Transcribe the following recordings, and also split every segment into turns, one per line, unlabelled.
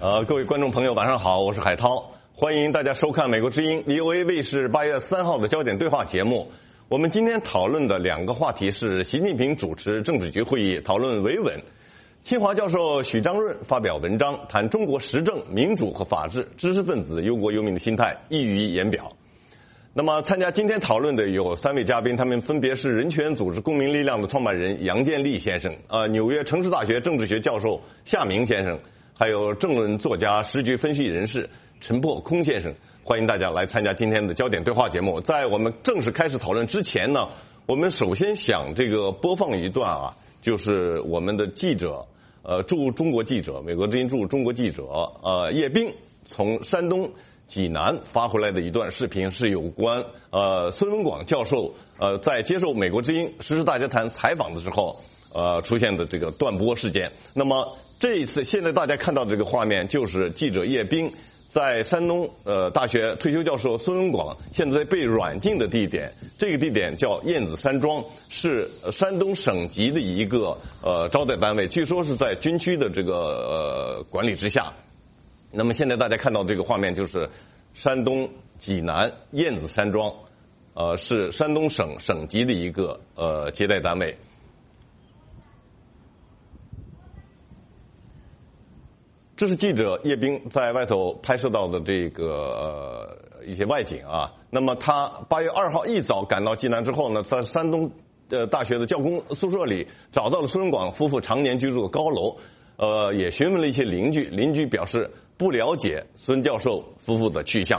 各位观众朋友，晚上好，我是海涛，欢迎大家收看美国之音 VOA 卫视8月3号的焦点对话节目。我们今天讨论的两个话题是习近平主持政治局会议，讨论维稳。清华教授许章润发表文章，谈中国时政、民主和法治，知识分子忧国忧民的心态溢于言表。那么参加今天讨论的有3位嘉宾，他们分别是人权组织公民力量的创办人杨建立先生，纽约城市大学政治学教授夏明先生，还有政论作家、时局分析人士陈破空先生。欢迎大家来参加今天的焦点对话节目。在我们正式开始讨论之前呢，我们首先想播放一段就是我们的记者，驻中国记者，美国之音驻中国记者叶冰从山东济南发回来的一段视频，是有关孙文广教授在接受美国之音时事大家谈采访的时候出现的这个断播事件。那么这一次现在大家看到的这个画面，就是记者叶冰在山东大学退休教授孙文广现在被软禁的地点，这个地点叫燕子山庄，是山东省级的一个招待单位，据说是在军区的这个管理之下。那么现在大家看到这个画面，就是山东济南燕子山庄，是山东省级的一个接待单位。这是记者叶冰在外头拍摄到的这个一些外景啊。那么他8月2号一早赶到济南之后呢，在山东大学的教工宿舍里找到了孙文广夫妇常年居住的高楼，也询问了一些邻居，邻居表示不了解孙教授夫妇的去向。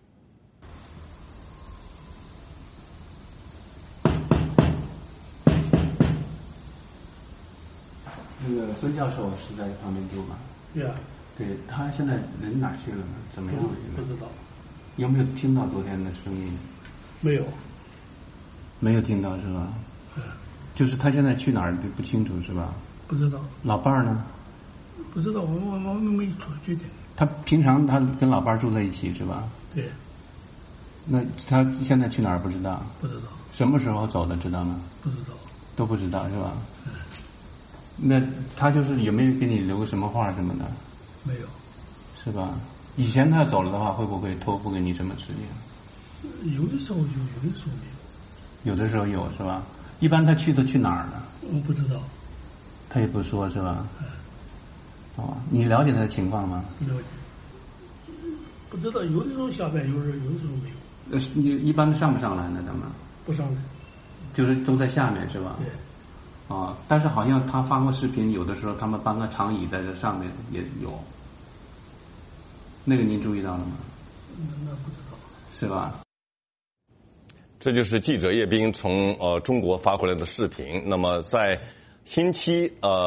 那个孙教授是在旁边住吗？
对啊。
对，他现在人哪去了呢？怎么样了？
不知道。
有没有听到昨天的声音？
没有。
没有听到是吧？就是他现在去哪儿不清楚是吧？
不知道。
老伴儿呢？
不知道，我没出去的。
他平常他跟老伴儿住在一起是吧？
对。
那他现在去哪儿不知道？
不知道。
什么时候走的知道吗？
不知道。
都不知道是吧？那他就是有没有给你留个什么话什么的？
没有。
是吧？以前他走了的话，会不会托付给你什么事情？
有的时候有，有的时候没有。
有的时候有是吧？一般他都去哪儿呢？
我不知道。
他也不说是吧？哦，你了解他的情况吗？
了解。不知道，有的时候下班，有的时候没有。
你一般上不上来呢？他们
不上来。
就是都在下面是吧？
对。
但是好像他发过视频，有的时候他们搬个长椅在这上面也有。那个您注意到了吗？
那不知道。
是吧？
这就是记者叶冰从中国发回来的视频。那么在星期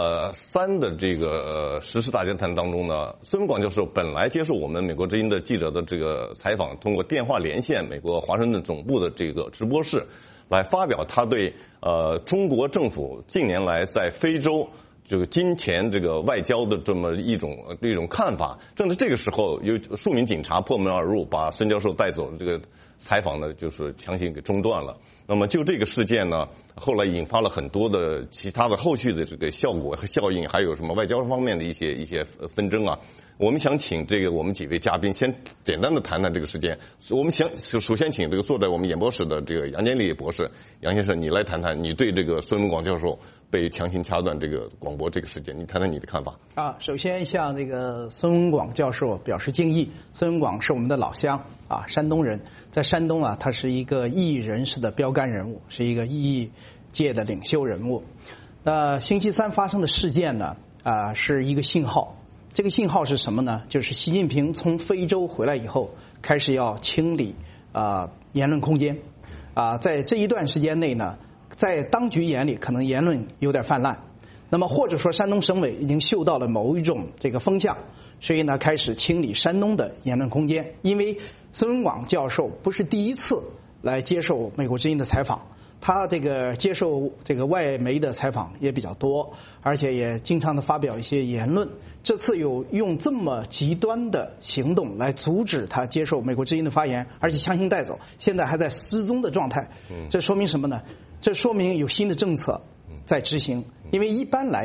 3的这个时事大家谈当中呢，孙文广教授本来接受我们美国之音的记者的这个采访，通过电话连线美国华盛顿总部的这个直播室，来发表他对中国政府近年来在非洲这个金钱这个外交的这么一种看法。正在这个时候，有数名警察破门而入，把孙教授带走，这个采访呢就是强行给中断了。那么就这个事件呢，后来引发了很多的其他的后续的这个效果和效应，还有什么外交方面的一些纷争啊。我们想请我们几位嘉宾先简单的谈谈这个事件。我们首先请这个坐在我们演播室的这个杨建立博士，杨先生，你来谈谈你对这个孙文广教授被强行掐断这个广播这个事件，你谈谈你的看法。
首先向这个孙文广教授表示敬意。孙文广是我们的老乡山东人，在山东他是一个异议人士的标杆人物，是一个异议界的领袖人物。星期3发生的事件呢是一个信号。这个信号是什么呢？就是习近平从非洲回来以后，开始要清理言论空间。在这一段时间内呢，在当局眼里可能言论有点泛滥，那么或者说山东省委已经嗅到了某一种这个风向，所以呢开始清理山东的言论空间。因为孙文广教授不是第一次来接受美国之音的采访，他这个接受这个外媒的采访也比较多，而且也经常的发表一些言论。这次有用这么极端的行动来阻止他接受美国之音的发言，而且强行带走，现在还在失踪的状态。这说明什么呢？这说明有新的政策在执行。因为一般来讲，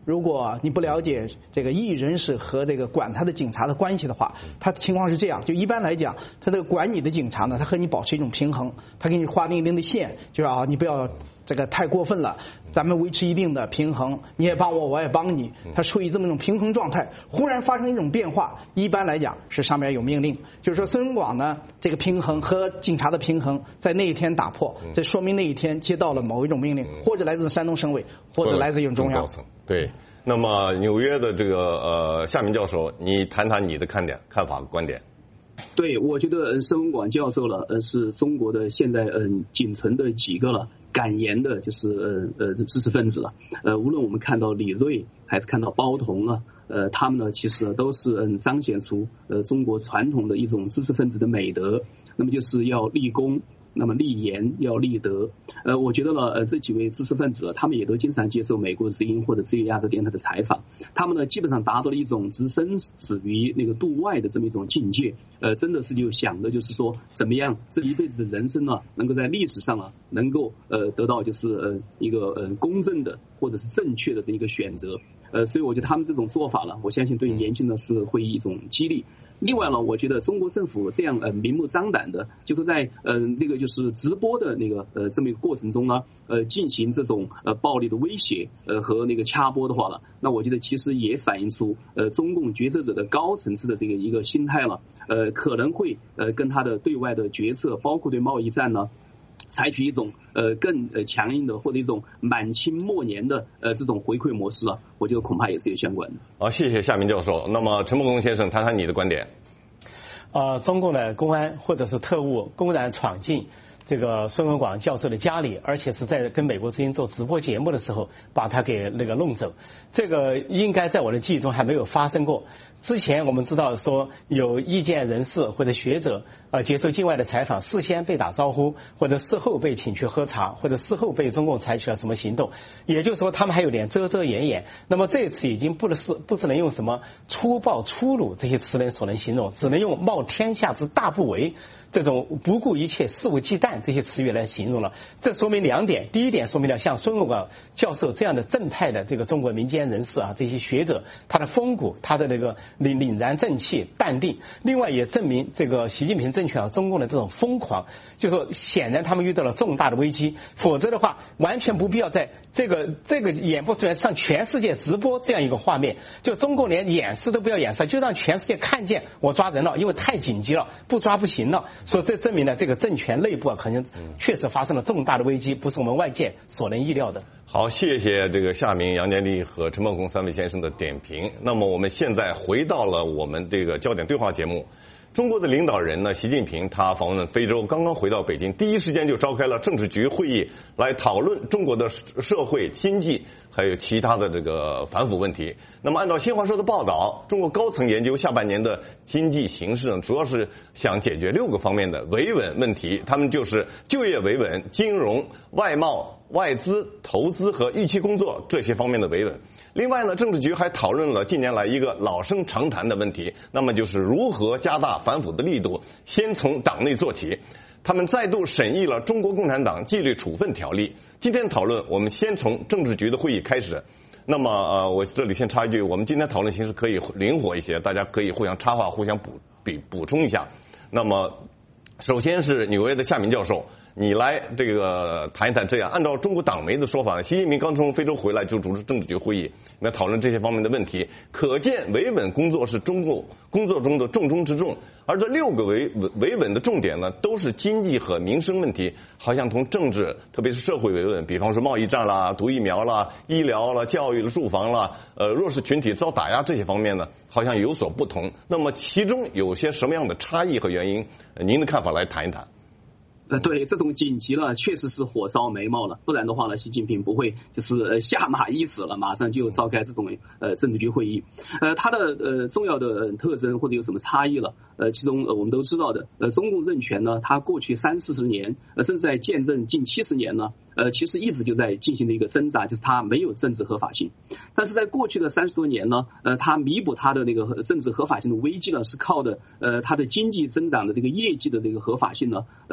如果你不了解这个异议人士和这个管他的警察的关系的话，他的情况是这样：就一般来讲，他这个管你的警察呢，他和你保持一种平衡，他给你划定一定的线，就是你不要这个太过分了，咱们维持一定的平衡，你也帮我，我也帮你，他处于这么一种平衡状态。忽然发生一种变化，一般来讲是上面有命令，就是说孙文广呢，这个平衡和警察的平衡在那一天打破，这说明那一天接到了某一种命令，或者来自山东省委，或者来自于中央。
对。那么纽约的这个夏明教授，你谈谈你的看法观点。
对，我觉得孙文广教授了，是中国的现在仅存的几个了敢言的，就是知识分子了。无论我们看到李锐还是看到包同了，他们呢其实呢都是彰显出中国传统的一种知识分子的美德，那么就是要立功。那么立言要立德，我觉得呢，这几位知识分子他们也都经常接受美国之音或者自由亚洲电台的采访，他们呢基本上达到了一种置身止于那个度外的这么一种境界，真的是就想的就是说，怎么样这一辈子的人生呢，能够在历史上能够得到就是一个公正的或者是正确的这一个选择，所以我觉得他们这种做法呢，我相信对年轻人是会一种激励。另外呢，我觉得中国政府这样明目张胆的，就是在这个就是直播的那个这么一个过程中呢，进行这种暴力的威胁和那个掐播的话了，那我觉得其实也反映出中共决策者的高层次的这个一个心态了，可能会跟他的对外的决策，包括对贸易战呢，采取一种更强硬的或者一种满清末年的这种回馈模式了，我觉得恐怕也是有相关的。
好，谢谢夏明教授。那么陈伯公先生，谈谈你的观点。
中共的公安或者是特务公然闯进这个孙文广教授的家里，而且是在跟美国之音做直播节目的时候把他给那个弄走，这个应该在我的记忆中还没有发生过。之前我们知道说有意见人士或者学者接受境外的采访，事先被打招呼，或者事后被请去喝茶，或者事后被中共采取了什么行动，也就是说他们还有点遮遮掩掩。那么这次已经不是能用什么粗暴粗鲁这些词所能形容，只能用冒天下之大不韪这种不顾一切肆无忌惮这些词语来形容了。这说明两点，第一点说明了像孙文广教授这样的正派的这个中国民间人士这些学者他的风骨，他的那个凛然正气淡定，另外也证明这个习近平政权中共的这种疯狂，就是说显然他们遇到了重大的危机，否则的话完全不必要在这个演播出来上全世界直播这样一个画面，就中共连演示都不要演示，就让全世界看见我抓人了，因为太紧急了，不抓不行了。所以这证明了这个政权内部可能确实发生了重大的危机，不是我们外界所能意料的。
好，谢谢这个夏明、杨建立和陈伯公三位先生的点评。那么我们现在回到了我们这个焦点对话节目。中国的领导人呢，习近平他访问非洲，刚刚回到北京，第一时间就召开了政治局会议，来讨论中国的社会经济还有其他的这个反腐问题。那么按照新华社的报道，中国高层研究下半年的经济形势呢，主要是想解决6个方面的维稳问题，他们就是就业维稳、金融、外贸、外资、投资和预期工作这些方面的维稳。另外呢，政治局还讨论了近年来一个老生常谈的问题，那么就是如何加大反腐的力度，先从党内做起。他们再度审议了中国共产党纪律处分条例。今天讨论，我们先从政治局的会议开始。那么我这里先插一句，我们今天讨论形式可以灵活一些，大家可以互相插话，互相补充一下。那么首先是纽约的夏明教授，你来这个谈一谈这样，按照中国党媒的说法，习近平刚从非洲回来就主持政治局会议，来讨论这些方面的问题，可见维稳工作是中共工作中的重中之重。而这6个维稳的重点呢，都是经济和民生问题，好像同政治特别是社会维稳，比方说贸易战啦、毒疫苗啦、医疗啦、教育啦、住房啦、弱势群体遭打压这些方面呢，好像有所不同。那么其中有些什么样的差异和原因，您的看法来谈一谈。
对，这种紧急了，确实是火烧眉毛了，不然的话呢，习近平不会就是下马意思了，马上就召开这种政治局会议。它的重要的特征或者有什么差异了？其中我们都知道的，中共政权呢，它过去30-40年，甚至在建政近70年呢，其实一直就在进行的一个挣扎，就是它没有政治合法性。但是在过去的30多年呢，它弥补它的那个政治合法性的危机呢，是靠的它的经济增长的这个业绩的这个合法性呢，来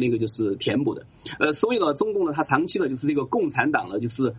那个就是填补的。所以呢，中共呢，它长期呢就是这个共产党呢，就是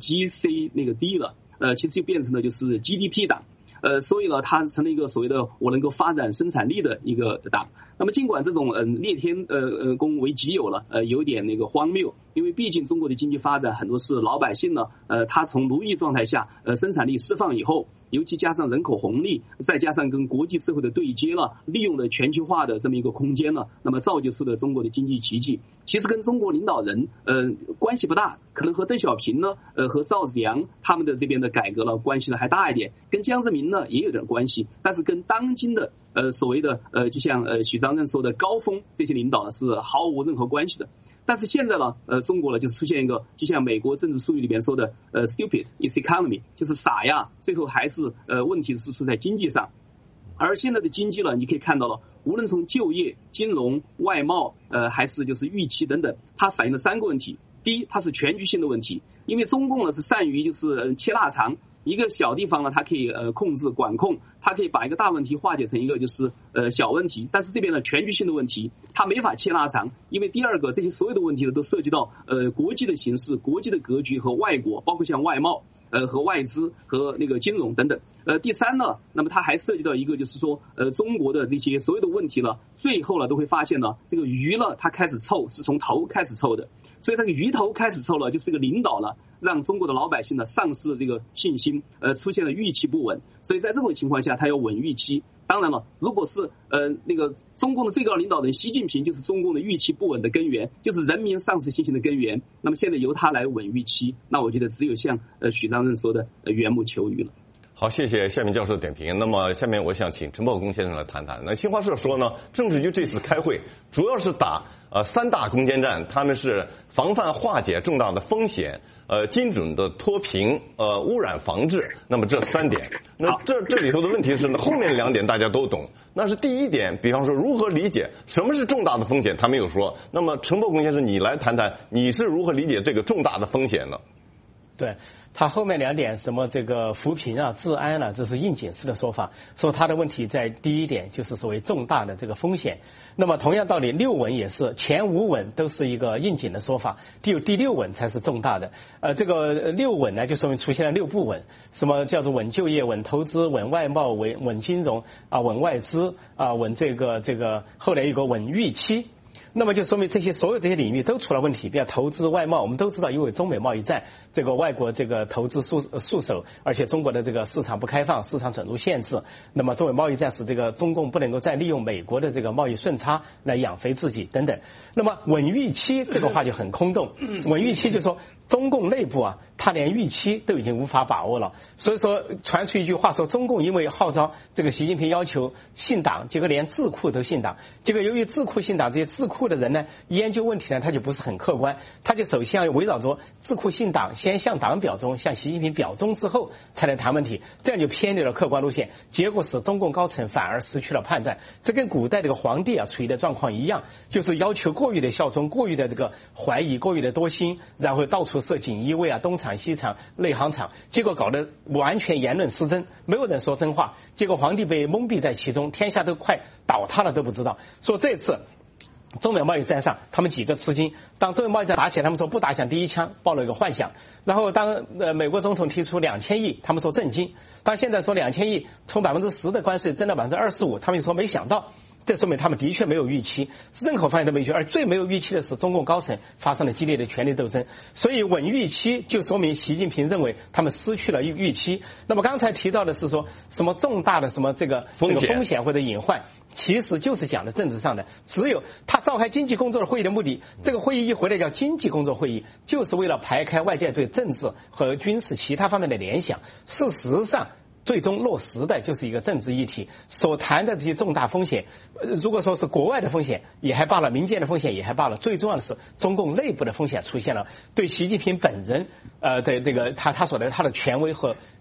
GC 那个 D 了，其实就变成了就是 GDP 党。所以呢，它成了一个所谓的我能够发展生产力的一个党。那么尽管这种列天功为己有了，有点那个荒谬，因为毕竟中国的经济发展很多是老百姓呢，他从奴役状态下生产力释放以后，尤其加上人口红利，再加上跟国际社会的对接了，利用了全球化的这么一个空间了，那么造就出了中国的经济奇迹。其实跟中国领导人关系不大，可能和邓小平呢和赵紫阳他们的这边的改革呢关系呢还大一点，跟江泽民呢也有点关系，但是跟当今的所谓的就像许章任说的高峰这些领导呢是毫无任何关系的。但是现在呢中国呢就是出现一个就像美国政治术语里边说的stupid is economy， 就是傻呀，最后还是问题是出在经济上。而现在的经济呢，你可以看到了，无论从就业、金融、外贸还是就是预期等等，它反映了3个问题。第一，它是全局性的问题，因为中共呢是善于就是切腊肠，一个小地方呢它可以控制管控，它可以把一个大问题化解成一个就是小问题，但是这边呢全局性的问题它没法切腊肠，因为第二个这些所有的问题呢都涉及到国际的形势、国际的格局和外国，包括像外贸和外资和那个金融等等。第三呢，那么它还涉及到一个就是说中国的这些所有的问题呢，最后呢都会发现呢，这个鱼呢它开始臭是从头开始臭的，所以这个鱼头开始臭了，就是这个领导呢让中国的老百姓呢丧失了这个信心，出现了预期不稳，所以在这种情况下他要稳预期。当然了，如果是那个中共的最高领导人习近平就是中共的预期不稳的根源，就是人民丧失信心的根源，那么现在由他来稳预期，那我觉得只有像许章任说的缘木求鱼了。
好，谢谢夏明教授的点评。那么下面我想请陈茂公先生来谈谈。那新华社说呢，政治局这次开会主要是打3大攻坚战，他们是防范化解重大的风险，精准的脱贫，污染防治。那么这3点，那这里头的问题是呢，后面2点大家都懂。那是第一点，比方说如何理解什么是重大的风险，他没有说。那么陈茂公先生，你来谈谈，你是如何理解这个重大的风险呢？
对，他后面2点什么这个扶贫啊、治安啊，这是应景式的说法，说他的问题在第一点就是所谓重大的这个风险。那么同样道理，6稳也是前5稳都是一个应景的说法，第6稳才是重大的。这个6稳呢，就说明出现了6不稳，什么叫做稳就业、稳投资、稳外贸、稳金融啊、稳外资啊、稳这个后来有个稳预期。那么就说明所有这些领域都出了问题，比如投资外贸，我们都知道，因为中美贸易战，这个外国这个投资束手，而且中国的这个市场不开放，市场准入限制，那么中美贸易战使这个中共不能够再利用美国的这个贸易顺差来养肥自己等等。那么稳预期这个话就很空洞，稳预期就说中共内部啊，他连预期都已经无法把握了，所以说传出一句话说，中共因为号召这个习近平要求信党，结果连智库都信党，结果由于智库信党，这些智库的人呢研究问题呢他就不是很客观，他就首先要围绕着智库信党，先向党表忠，向习近平表忠之后才能谈问题，这样就偏离了客观路线，结果使中共高层反而失去了判断。这跟古代这个皇帝啊处于的状况一样，就是要求过于的效忠，过于的这个怀疑，过于的多心，然后到处设锦衣卫啊，东厂西厂内行厂，结果搞得完全言论失真，没有人说真话，结果皇帝被蒙蔽在其中，天下都快倒塌了都不知道。说这次中美贸易战上，他们几个吃惊。当中美贸易战打起来，他们说不打响第一枪，抱了一个幻想。然后当美国总统提出2000亿，他们说震惊。当现在说2000亿从10%的关税增到25%，他们就说没想到。这说明他们的确没有预期，任何方面都没预期，而最没有预期的是中共高层发生了激烈的权力斗争。所以稳预期就说明习近平认为他们失去了预期。那么刚才提到的是说什么重大的什么这个风险或者隐患，其实就是讲的政治上的。只有他召开经济工作会议的目的，这个会议一回来叫经济工作会议，就是为了排开外界对政治和军事其他方面的联想。事实上最终落实的就是一个政治议题，所谈的这些重大风险，如果说是国外的风险也还罢了，民间的风险也还罢了，最重要的是中共内部的风险出现了，对习近平本人的这个他所的他的权威和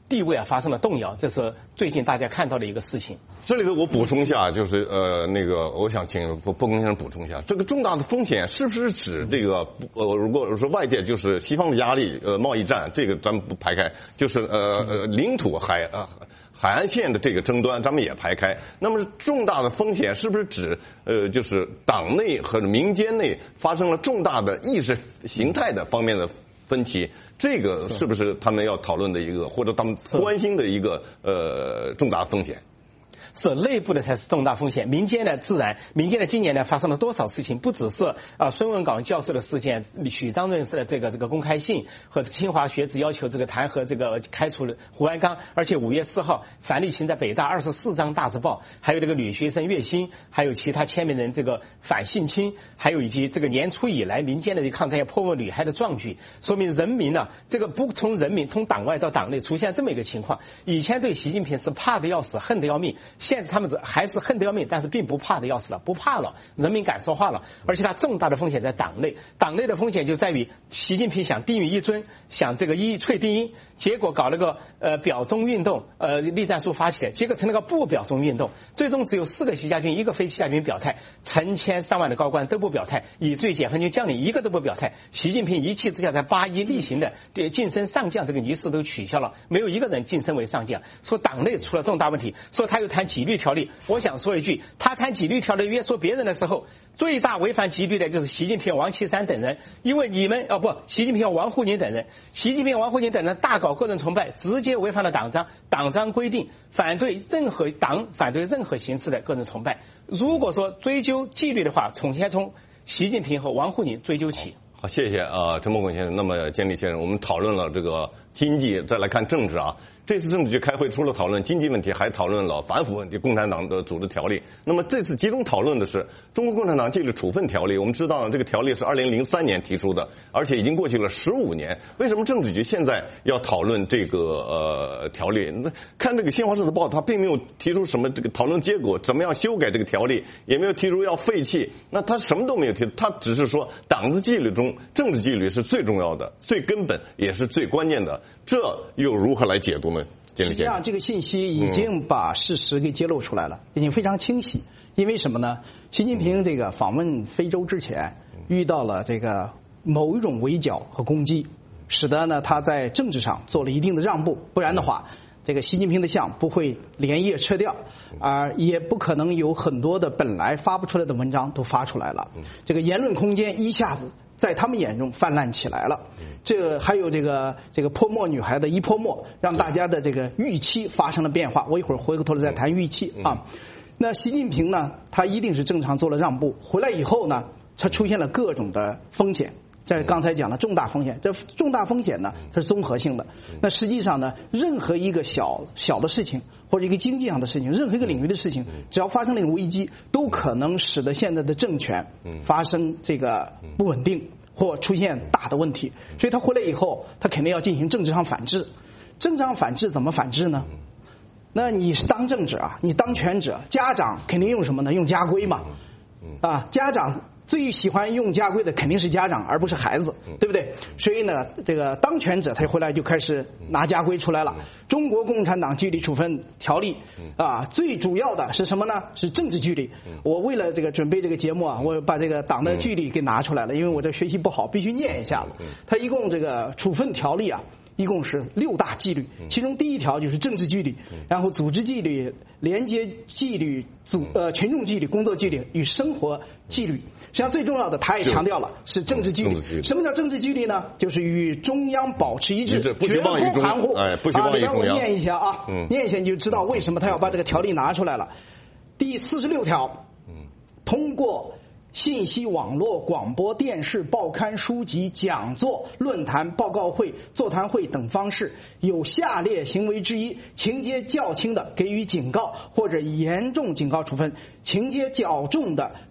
地位发生了动摇，这是最近大家看到的一个事情。
这里头我补充一下，就是我想请不公先生补充一下，这个重大的风险是不是指这个如果说外界就是西方的压力，贸易战，这个咱们不排开，就是领土海岸线的这个争端，咱们也排开。那么重大的风险是不是指就是党内和民间内发生了重大的意识形态的方面的分歧？这个是不是他们要讨论的一个，或者他们关心的一个重大风险？
是内部的才是重大风险，民间的自然，民间的今年呢发生了多少事情？不只是孙文岗教授的事件，许章润的这个公开信和清华学子要求这个弹劾这个开除了胡鞍钢，而且5月4号樊立群在北大24张大字报，还有这个女学生月薪，还有其他签名人这个反性侵，还有以及这个年初以来民间的抗战要破获女孩的壮举，说明人民呢这个不从人民从党外到党内出现这么一个情况。以前对习近平是怕得要死，恨得要命。现在他们还是恨得要命，但是并不怕得要死了，不怕了，人民敢说话了。而且它重大的风险在党内，党内的风险就在于习近平想定于一尊，想这个一阙定音，结果搞了个表忠运动，栗战书发起来，结果成了个不表忠运动，最终只有4个习家军，1个非习家军表态，成千上万的高官都不表态，以至于解放军将领1个都不表态。习近平一气之下在8·1例行的晋升上将这个仪式都取消了，没有1个人晋升为上将，说党内出了重大问题，说他又谈纪律条例。我想说一句，他谈纪律条例约束别人的时候，最大违反纪律的就是习近平、王岐山等人，因为你们习近平、王沪宁等人，习近平、王沪宁等人大搞个人崇拜，直接违反了党章规定，反对任何形式的个人崇拜。如果说追究纪律的话，先从习近平和王沪宁追究起。
好，谢谢陈伯孔先生。那么建立先生，我们讨论了这个经济，再来看政治啊。这次政治局开会除了讨论经济问题，还讨论了反腐问题、共产党的组织条例。那么这次集中讨论的是中国共产党纪律处分条例。我们知道这个条例是2003年提出的，而且已经过去了15年。为什么政治局现在要讨论这个条例？看这个新华社的报，他并没有提出什么这个讨论结果，怎么样修改这个条例，也没有提出要废弃。那他什么都没有提，他只是说党的纪律中政治纪律是最重要的、最根本也是最关键的。这又如何来解读呢？
实际上，这个信息已经把事实给揭露出来了，已经非常清晰。因为什么呢？习近平这个访问非洲之前，遇到了这个某一种围剿和攻击，使得呢他在政治上做了一定的让步，不然的话，这个习近平的像不会连夜撤掉，而也不可能有很多的本来发不出来的文章都发出来了。这个言论空间一下子在他们眼中泛滥起来了。这还有这个泼墨女孩的一泼墨，让大家的这个预期发生了变化。我一会儿回过头来再谈预期啊。那习近平呢，他一定是正常做了让步，回来以后呢，他出现了各种的风险。这刚才讲了重大风险，这重大风险呢，它是综合性的。那实际上呢，任何一个小的事情，或者一个经济上的事情，任何一个领域的事情，只要发生了危机，都可能使得现在的政权发生这个不稳定或出现大的问题。所以他回来以后，他肯定要进行政治上反制。政治上反制怎么反制呢？那你是当政者啊，你当权者，家长肯定用什么呢？用家规嘛。家长最喜欢用家规的肯定是家长，而不是孩子，对不对？所以呢，这个当权者他回来就开始拿家规出来了。中国共产党纪律处分条例最主要的是什么呢？是政治纪律。我为了这个准备这个节目啊，我把这个党的纪律给拿出来了，因为我这学习不好，必须念一下子。它一共这个处分条例啊，一共是6大纪律，其中第1条就是政治纪律，然后组织纪律、廉洁纪律、群众纪律、工作纪律与生活纪律。实际上最重要的，他也强调了是政治纪律。什么叫政治纪律呢？就是与中央保持一致，绝不含糊。
不许忘于中央。
我念一下啊，念一下你就知道为什么他要把这个条例拿出来了。第46条，通过信息网络、广播电视、报刊、书籍、讲座、论坛、报告会、座谈会等方式，有下列行为之一，情节较轻的给予警告或者严重警告处分，情节较重的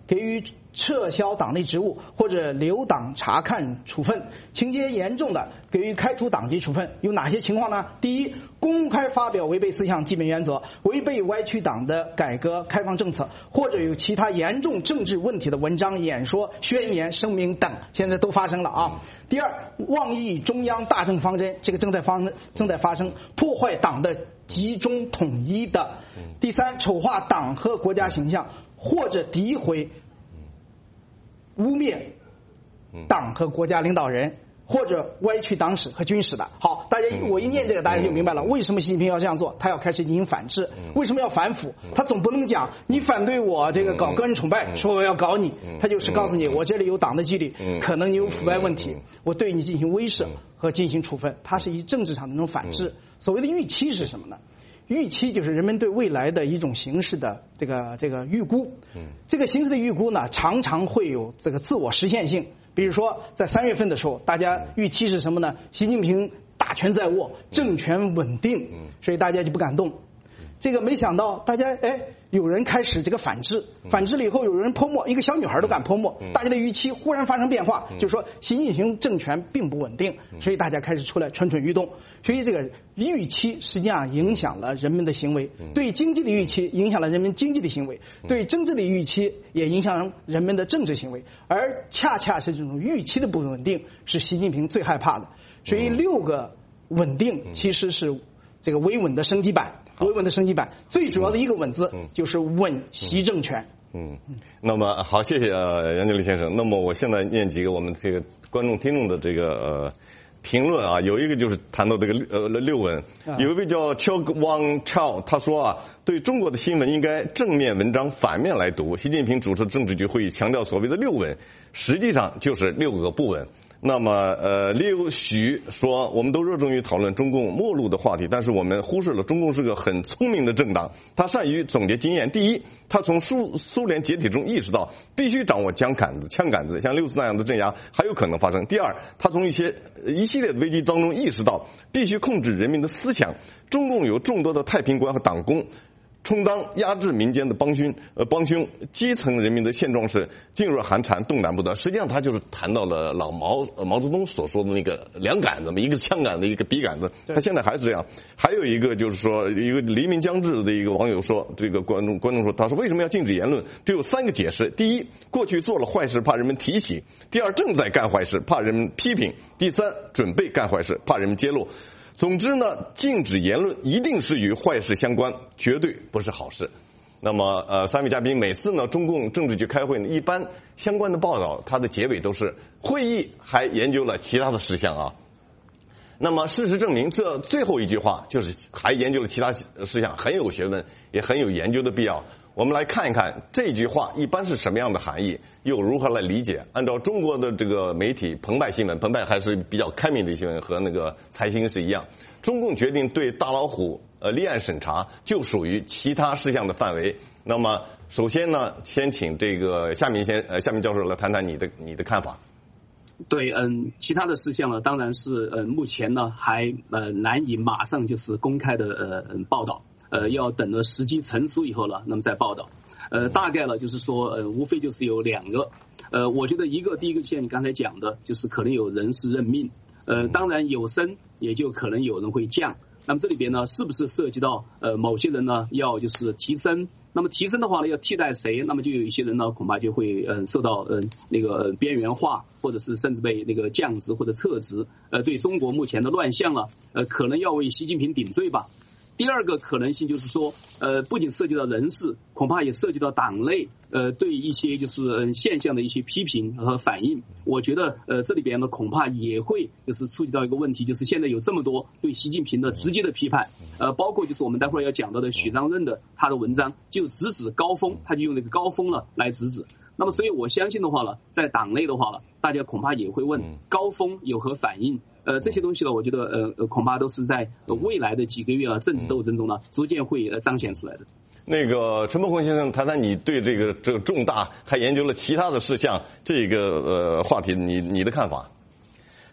给予撤销党内职务或者留党察看处分，情节严重的给予开除党籍处分。有哪些情况呢？第一，公开发表违背4项基本原则、违背歪曲党的改革开放政策，或者有其他严重政治问题的文章、演说、宣言、声明等，现在都发生了啊。第二，妄议中央大政方针，这个正在发生，破坏党的集中统一的。第三，丑化党和国家形象，或者诋毁、污蔑党和国家领导人，或者歪曲党史和军史的。好，大家我一念这个，大家就明白了为什么习近平要这样做，他要开始进行反制。为什么要反腐？他总不能讲你反对我这个搞个人崇拜，说我要搞你，他就是告诉你我这里有党的纪律，可能你有腐败问题，我对你进行威慑和进行处分。他是以政治上的那种反制。所谓的预期是什么呢？预期就是人们对未来的一种形势的这个预估。这个形势的预估呢，常常会有这个自我实现性。比如说在3月份的时候，大家预期是什么呢？习近平大权在握，政权稳定，所以大家就不敢动。这个没想到大家有人开始这个反制了以后，有人泼墨，一个小女孩都敢泼墨，大家的预期忽然发生变化，就是说习近平政权并不稳定，所以大家开始出来蠢蠢欲动。所以这个预期实际上影响了人们的行为，对经济的预期影响了人们经济的行为，对政治的预期也影响人们的政治行为，而恰恰是这种预期的不稳定是习近平最害怕的。所以6个稳定其实是这个维稳的升级版。最主要的一个稳字就是稳习政权。
那么好，谢谢杨建立先生。那么我现在念几个我们这个观众听众的这个评论啊，有一个就是谈到这个6稳，有一位叫 Chok Wang Chao， 他说啊，对中国的新闻应该正面文章反面来读。习近平主持政治局会议强调所谓的6稳，实际上就是6个不稳。那么刘许说，我们都热衷于讨论中共末路的话题，但是我们忽视了中共是个很聪明的政党，他善于总结经验。第一，他从苏联解体中意识到必须掌握枪杆子，像6次那样的镇压还有可能发生。第二，他从一系列的危机当中意识到必须控制人民的思想，中共有众多的太平官和党工充当压制民间的帮凶，基层人民的现状是噤若寒蝉，动弹不得。实际上他就是谈到了老毛泽东所说的那个2杆子嘛，一个枪杆子，一个笔杆子，他现在还是这样。还有一个就是说，一个黎明将至的一个网友说，这个观众说，他说为什么要禁止言论？只有3个解释：第一，过去做了坏事怕人们提起；第二，正在干坏事怕人们批评；第三，准备干坏事怕人们揭露。总之呢，禁止言论一定是与坏事相关，绝对不是好事。那么3位嘉宾每次呢中共政治局开会呢，一般相关的报道它的结尾都是会议还研究了其他的事项啊。那么事实证明，这最后一句话就是还研究了其他事项，很有学问，也很有研究的必要。我们来看一看这句话一般是什么样的含义，又如何来理解。按照中国的这个媒体澎湃新闻，澎湃还是比较开明的新闻，和那个财新是一样，中共决定对大老虎立案审查，就属于其他事项的范围。那么首先呢，先请这个夏明教授来谈谈你的看法。
对，其他的事项呢，当然是目前呢还难以马上就是公开的报道。要等了时机成熟以后了，那么再报道。大概呢就是说，无非就是有2个。我觉得第一个像你刚才讲的，就是可能有人事任命。当然有升，也就可能有人会降。那么这里边呢，是不是涉及到某些人呢要就是提升？那么提升的话呢，要替代谁？那么就有一些人呢，恐怕就会受到那个边缘化，或者是甚至被那个降职或者撤职。对中国目前的乱象了，可能要为习近平顶罪吧。第二个可能性就是说，不仅涉及到人事，恐怕也涉及到党内对一些就是现象的一些批评和反应。我觉得这里边呢恐怕也会就是触及到一个问题，就是现在有这么多对习近平的直接的批判，包括就是我们待会儿要讲到的许章润的他的文章就直指高峰，他就用那个高峰了来直指。那么所以我相信的话呢，在党内的话呢，大家恐怕也会问高峰有何反应。这些东西呢，我觉得恐怕都是在未来的几个月政治斗争中呢，逐渐会彰显出来的。
那个陈伯宏先生，谈谈你对这个重大还研究了其他的事项这个话题，你的看法？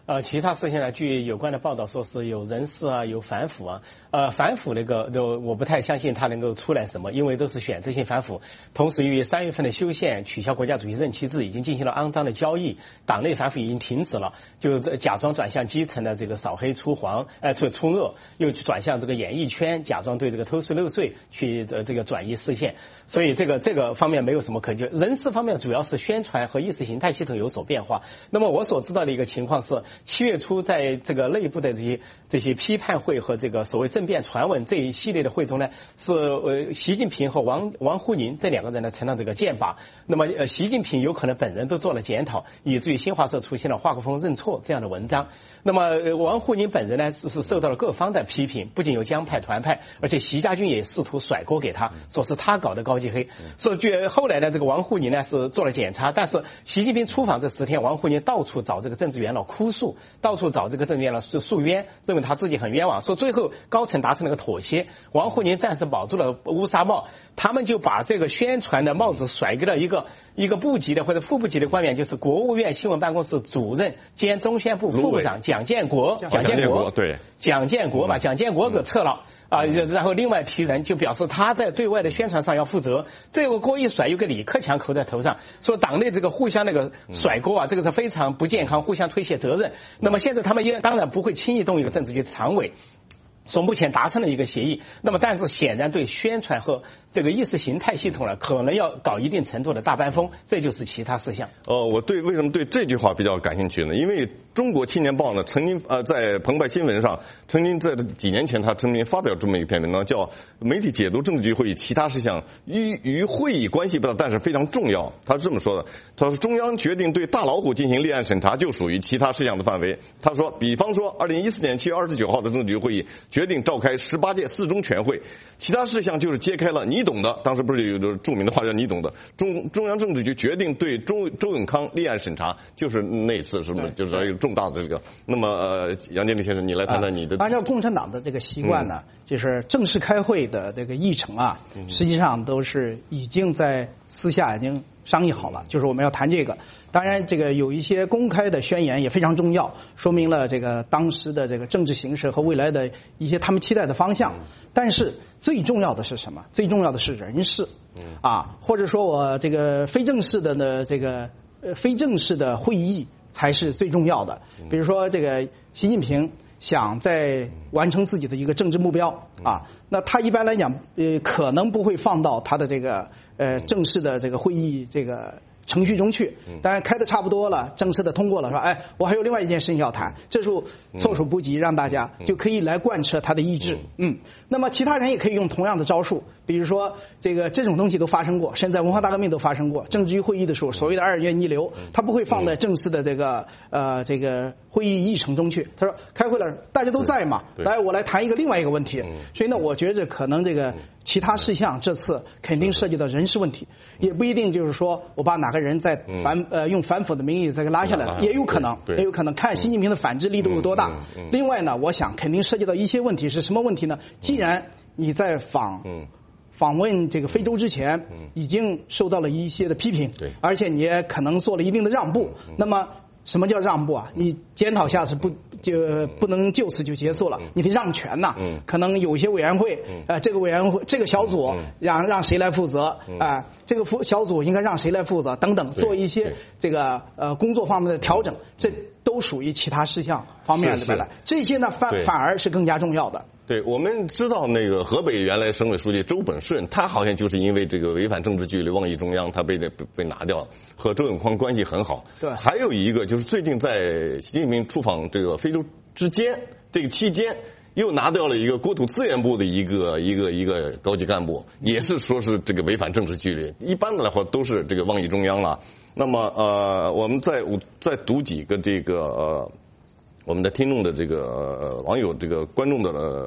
其他事项呢，据有关的报道说是有人事啊，有反腐啊。反腐那个我不太相信他能够出来什么，因为都是选择性反腐。同时，由于3月份的修宪、取消国家主席任期制已经进行了肮脏的交易，党内反腐已经停止了，就假装转向基层的这个扫黑除黄，除恶，又转向这个演艺圈，假装对这个偷税漏税去这个转移视线。所以这个方面没有什么可就。人事方面主要是宣传和意识形态系统有所变化。那么我所知道的一个情况是，7月初在这个内部的这些批判会和这个所谓政变传闻这一系列的会中呢，是习近平和王沪宁这2个人呢成了这个箭靶。那么习近平有可能本人都做了检讨，以至于新华社出现了华国锋认错这样的文章。那么王沪宁本人呢是受到了各方的批评，不仅有江派团派，而且习家军也试图甩锅给他，说是他搞的高级黑。所以后来呢，这个王沪宁呢是做了检查，但是习近平出访这10天，王沪宁到处找这个政治元老哭诉，到处找这个政治元老诉冤，认为他自己很冤枉，说最后高层达成了个妥协，王沪宁暂时保住了乌纱帽，他们就把这个宣传的帽子甩给了一个部级的或者副部级的官员，就是国务院新闻办公室主任兼中宣部副部长蒋建国，
对，
蒋建国把蒋建国给撤了啊，然后另外提人就表示他在对外的宣传上要负责，这个锅一甩又给李克强扣在头上，说党内这个互相那个甩锅啊，这个是非常不健康，互相推卸责任。那么现在他们也当然不会轻易动一个政治局常委，说目前达成了一个协议，那么但是显然对宣传和这个意识形态系统呢，可能要搞一定程度的大班风，这就是其他事项。
我为什么对这句话比较感兴趣呢？因为中国青年报呢曾经在澎湃新闻上曾经在几年前他曾经发表这么一篇文章，叫媒体解读政治局会议其他事项与会议关系不大，但是非常重要。他是这么说的，他说中央决定对大老虎进行立案审查，就属于其他事项的范围。他说，比方说2014年7月29号的政治局会议决定召开18届4中全会，其他事项就是揭开了你懂的，当时不是有个著名的话叫你懂的，中央政治局决定对周永康立案审查，就是那次是不是就是一个重大的这个。那么杨建立先生，你来谈谈你的。
按照共产党的这个习惯呢，就是正式开会的这个议程啊，实际上都是已经在私下已经商议好了，就是我们要谈这个。当然，这个有一些公开的宣言也非常重要，说明了这个当时的这个政治形势和未来的一些他们期待的方向。但是最重要的是什么？最重要的是人事，或者说我这个非正式的呢，这个非正式的会议才是最重要的。比如说这个习近平想在完成自己的一个政治目标那他一般来讲可能不会放到他的这个正式的这个会议这个程序中去，当然开的差不多了，正式的通过了，说我还有另外一件事情要谈，这时候措手不及，让大家就可以来贯彻他的意志。那么其他人也可以用同样的招数，比如说这种东西都发生过，甚至在文化大革命都发生过。政治局会议的时候，所谓的2月逆流，他不会放在正式的这个会议议程中去。他说开会了，大家都在嘛，来我来谈另外一个问题。所以呢，我觉得可能这个其他事项这次肯定涉及到人事问题，也不一定就是说我把哪个人在用反腐的名义再给拉下来，也有可能，看习近平的反制力度有多大。另外呢，我想肯定涉及到一些问题，是什么问题呢？既然你在访问这个非洲之前，已经受到了一些的批评，而且你也可能做了一定的让步，那么什么叫让步啊？你检讨下是不能就此就结束了，你得让权呐。可能有些委员会，这个委员会这个小组让谁来负责这个小组应该让谁来负责等等，做一些这个工作方面的调整，这都属于其他事项方面里边的。这些呢反而是更加重要的。
对，我们知道那个河北原来省委书记周本顺，他好像就是因为这个违反政治纪律妄议中央，他被拿掉了，和周永康关系很好。对，还有一个就是最近在习近平出访这个非洲之间，这个期间又拿掉了一个国土资源部的一个高级干部，也是说是这个违反政治纪律。一般的话都是这个妄议中央了。那么我们再读几个这个我们的听众的这个网友这个观众的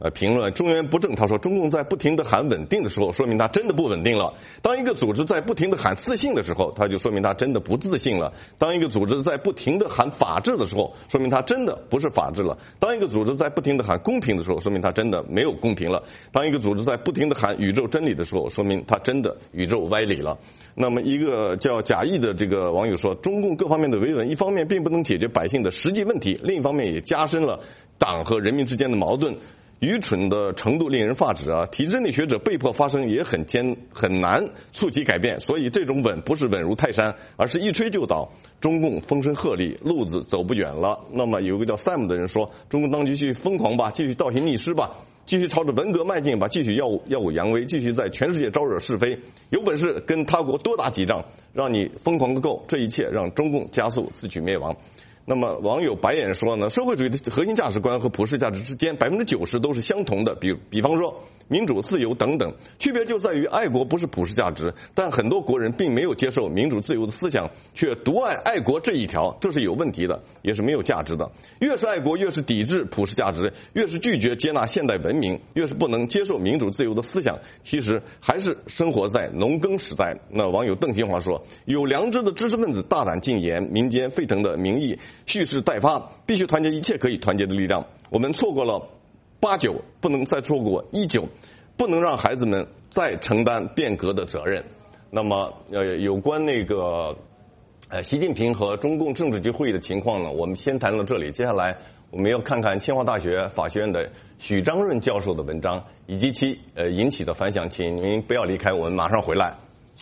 评论中原不正，他说中共在不停的喊稳定的时候，说明他真的不稳定了；当一个组织在不停的喊自信的时候，他就说明他真的不自信了；当一个组织在不停的喊法治的时候，说明他真的不是法治了；当一个组织在不停的喊公平的时候，说明他真的没有公平了；当一个组织在不停的喊宇宙真理的时候，说明他真的宇宙歪理了。那么一个叫贾毅的这个网友说，中共各方面的维稳，一方面并不能解决百姓的实际问题，另一方面也加深了党和人民之间的矛盾，愚蠢的程度令人发指啊！体制内学者被迫发声也很难促其改变，所以这种稳不是稳如泰山，而是一吹就倒。中共风声鹤唳，路子走不远了。那么有一个叫 Sam 的人说，中共当局继续疯狂吧，继续倒行逆施吧，继续朝着文革迈进吧，继续耀武扬威，继续在全世界招惹是非，有本事跟他国多打几仗，让你疯狂个够，这一切让中共加速自取灭亡。那么网友白眼说呢，社会主义的核心价值观和普世价值之间90%都是相同的，比方说民主、自由等等，区别就在于爱国不是普世价值，但很多国人并没有接受民主自由的思想，却独爱爱国这一条，这是有问题的，也是没有价值的。越是爱国，越是抵制普世价值，越是拒绝接纳现代文明，越是不能接受民主自由的思想，其实还是生活在农耕时代。那网友邓新华说，有良知的知识分子大胆进言，民间沸腾的民意蓄势待发，必须团结一切可以团结的力量。我们错过了89，不能再错过19，不能让孩子们再承担变革的责任。那么有关那个习近平和中共政治局会议的情况呢，我们先谈到这里。接下来我们要看看清华大学法学院的许章润教授的文章以及其引起的反响，请您不要离开，我们马上回来。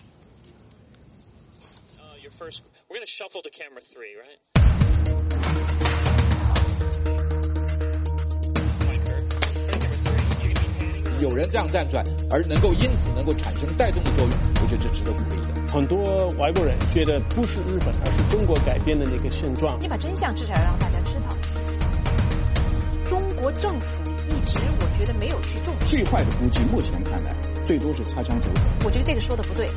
We're going to shuffle to camera 3, right?
有人这样站出来，而能够因此能够产生带动的作用，我觉得这值得鼓励的。
很多外国人觉得不是日本，而是中国改变的那个现状。
你把真相至少要让大家知道。中国政府一直我觉得没有去重视。
最坏的估计，目前看来最多是擦枪走火。
我觉得这个说的不对。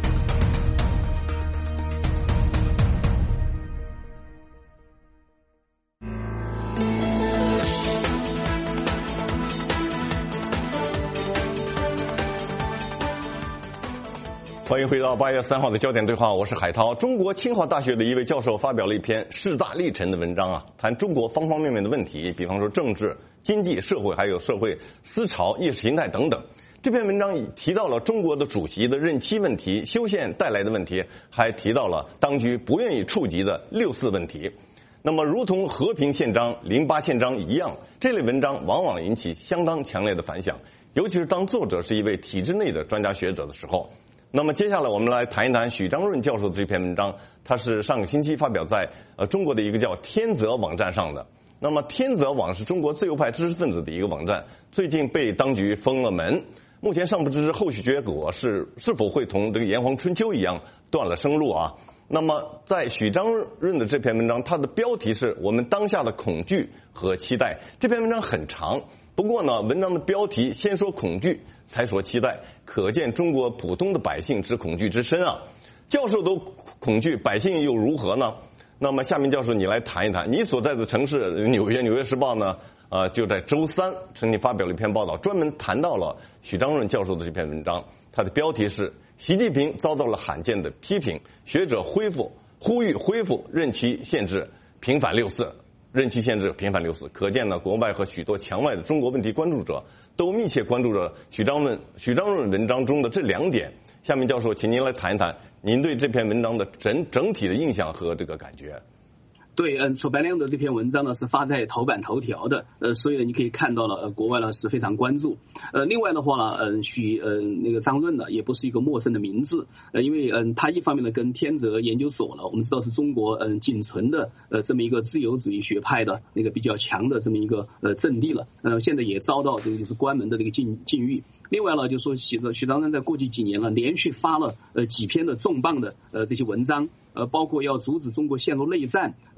欢迎回到8月3号的焦点对话，我是海涛。中国清华大学的一位教授发表了一篇势大力沉的文章啊，谈中国方方面面的问题，比方说政治、经济、社会，还有社会思潮、意识形态等等。这篇文章提到了中国的主席的任期问题、修宪带来的问题，还提到了当局不愿意触及的6·4问题。那么如同和平宪章、08宪章一样，这类文章往往引起相当强烈的反响，尤其是当作者是一位体制内的专家学者的时候。那么接下来我们来谈一谈许章润教授的这篇文章，它是上个星期发表在中国的一个叫天泽网站上的。那么天泽网是中国自由派知识分子的一个网站，最近被当局封了门，目前尚不知后续结果是否会同这个炎黄春秋一样断了生路啊。那么在许章润的这篇文章，它的标题是我们当下的恐惧和期待。这篇文章很长，不过呢，文章的标题先说恐惧，才说期待，可见中国普通的百姓之恐惧之深啊！教授都恐惧，百姓又如何呢？那么下面教授你来谈一谈，你所在的城市纽约时报呢，就在周3曾经发表了一篇报道，专门谈到了许章润教授的这篇文章，它的标题是习近平遭到了罕见的批评，学者呼吁恢复任期限制，平反6·4。任期限制频繁6·4，可见呢，国外和许多墙外的中国问题关注者都密切关注着许章润文章中的这2点。下面教授，请您来谈一谈您对这篇文章的整体的印象和这个感觉。
对，楚白亮的这篇文章呢是发在头版头条的，所以你可以看到了，国外呢是非常关注。另外的话呢，那个张润呢也不是一个陌生的名字，因为他一方面呢跟天泽研究所呢，我们知道是中国仅存的这么一个自由主义学派的那个比较强的这么一个阵地了，现在也遭到这个就是关门的这个禁欲。另外呢，就说许章润在过去几年呢，连续发了几篇的重磅的这些文章，包括要阻止中国陷入内战，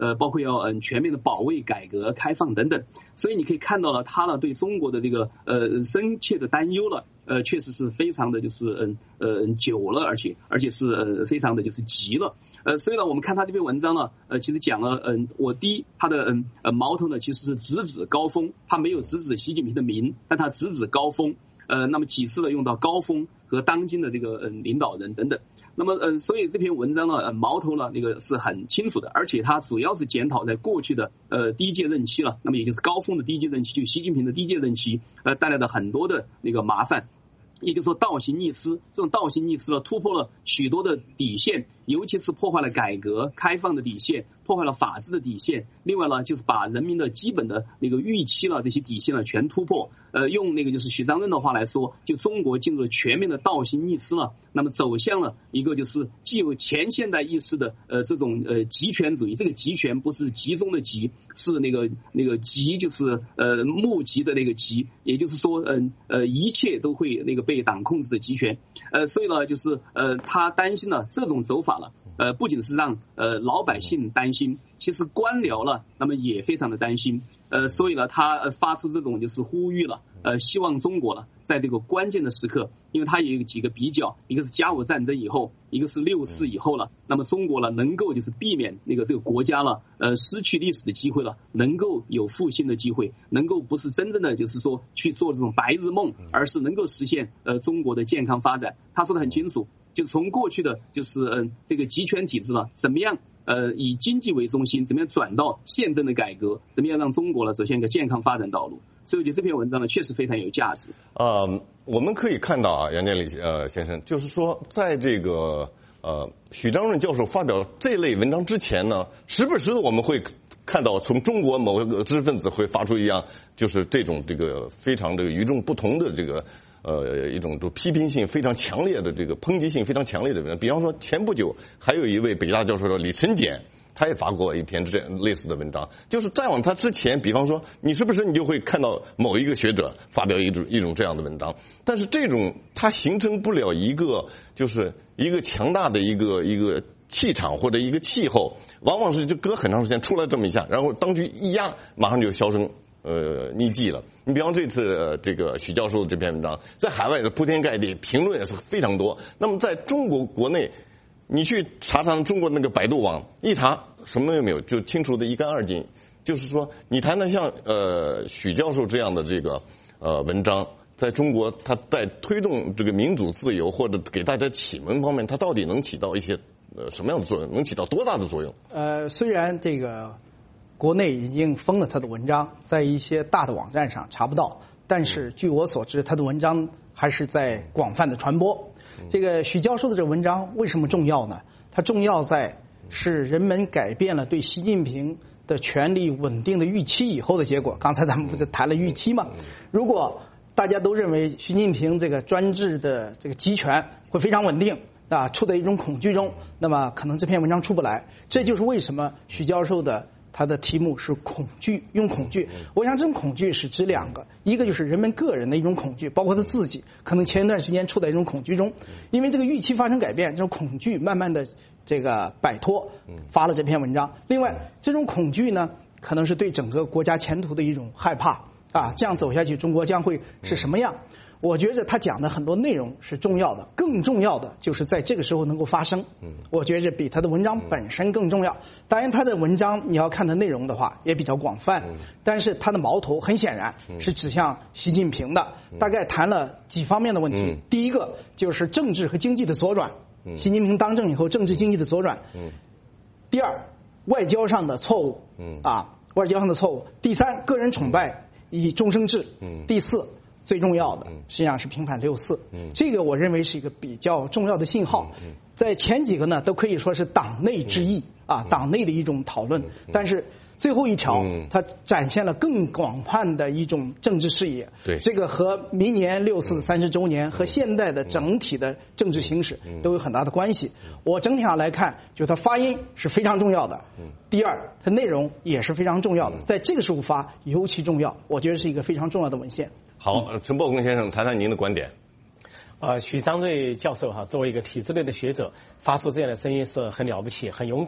包括要全面的保卫、改革、开放等等。所以你可以看到了他呢对中国的这个深切的担忧了，确实是非常的就是久了，而且是非常的就是急了。所以呢，我们看他这篇文章呢，其实讲了他的矛头呢其实是直指高峰，他没有直指习近平的名，但他直指高峰。那么几次呢用到高峰和当今的这个领导人等等。那么所以这篇文章呢矛头呢那个是很清楚的，而且它主要是检讨在过去的第一届任期了，那么也就是高峰的第一届任期，就习近平的第一届任期带来的很多的那个麻烦。也就是说倒行逆施，这种倒行逆施呢突破了许多的底线，尤其是破坏了改革开放的底线，破坏了法治的底线。另外呢就是把人民的基本的那个预期了这些底线呢全突破。用那个就是许章任的话来说，就中国进入了全面的倒行逆施了，那么走向了一个就是既有前现代意识的这种集权主义。这个集权不是集中的集，是那个集就是募集的那个集，也就是说一切都会那个被党控制的集权。所以呢就是他担心了这种走法了，不仅是让老百姓担心，其实官僚了那么也非常的担心。所以呢他发出这种就是呼吁了，希望中国了在这个关键的时刻，因为他也有几个比较，一个是甲午战争以后，一个是6·4以后了，那么中国呢能够就是避免那个这个国家了失去历史的机会了，能够有复兴的机会，能够不是真正的就是说去做这种白日梦，而是能够实现中国的健康发展。他说的很清楚，就是从过去的就是这个集权体制了，怎么样以经济为中心，怎么样转到宪政的改革，怎么样让中国呢走向一个健康发展道路。所以我觉得这篇文章呢确实非常有价值。
我们可以看到啊，杨建礼先生，就是说在这个许章任教授发表这类文章之前呢，时不时的我们会看到从中国某个知识分子会发出一样，就是这种这个非常这个与众不同的这个一种就批评性非常强烈的这个抨击性非常强烈的文章。比方说前不久还有一位北大教授叫李晨俭，他也发过一篇这类似的文章。就是再往他之前，比方说你是不是你就会看到某一个学者发表一种这样的文章，但是这种它形成不了一个就是一个强大的一个气场或者一个气候，往往是就隔很长时间出来这么一下，然后当局一压马上就销声匿迹了。你比方这次这个许教授的这篇文章在海外的铺天盖地，评论也是非常多。那么在中国国内你去查中国那个百度网一查什么也没有，就清除的一干二净。就是说你谈谈像许教授这样的这个文章，在中国他在推动这个民主自由或者给大家启蒙方面，他到底能起到一些什么样的作用，能起到多大的作用？
虽然这个国内已经封了他的文章，在一些大的网站上查不到，但是据我所知，他的文章还是在广泛的传播。这个许教授的这个文章为什么重要呢？它重要在是人们改变了对习近平的权力稳定的预期以后的结果。刚才咱们不是谈了预期吗？如果大家都认为习近平这个专制的这个集权会非常稳定啊，处在一种恐惧中，那么可能这篇文章出不来。这就是为什么许教授的他的题目是恐惧，用恐惧。我想这种恐惧是指两个，一个就是人们个人的一种恐惧，包括他自己可能前一段时间处在一种恐惧中，因为这个预期发生改变，这种恐惧慢慢的这个摆脱，发了这篇文章。另外这种恐惧呢，可能是对整个国家前途的一种害怕啊，这样走下去中国将会是什么样。我觉得他讲的很多内容是重要的，更重要的就是在这个时候能够发生。我觉得比他的文章本身更重要。当然他的文章你要看他内容的话也比较广泛，但是他的矛头很显然是指向习近平的，大概谈了几方面的问题。第一个就是政治和经济的左转，习近平当政以后政治经济的左转。第二，外交上的错误外交上的错误。第三，个人崇拜以终生制。第四，最重要的实际上是平反6·4，这个我认为是一个比较重要的信号。在前几个呢都可以说是党内之议党内的一种讨论，但是最后一条它展现了更广泛的一种政治视野。对，这个和明年6·4 30周年和现代的整体的政治形势都有很大的关系。我整体上来看，就它发音是非常重要的。第二，它内容也是非常重要的，在这个时候发尤其重要，我觉得是一个非常重要的文献。
好，陈伯公先生谈谈您的观点。
许章瑞教授作为一个体制内的学者，发出这样的声音是很了不起，很勇敢。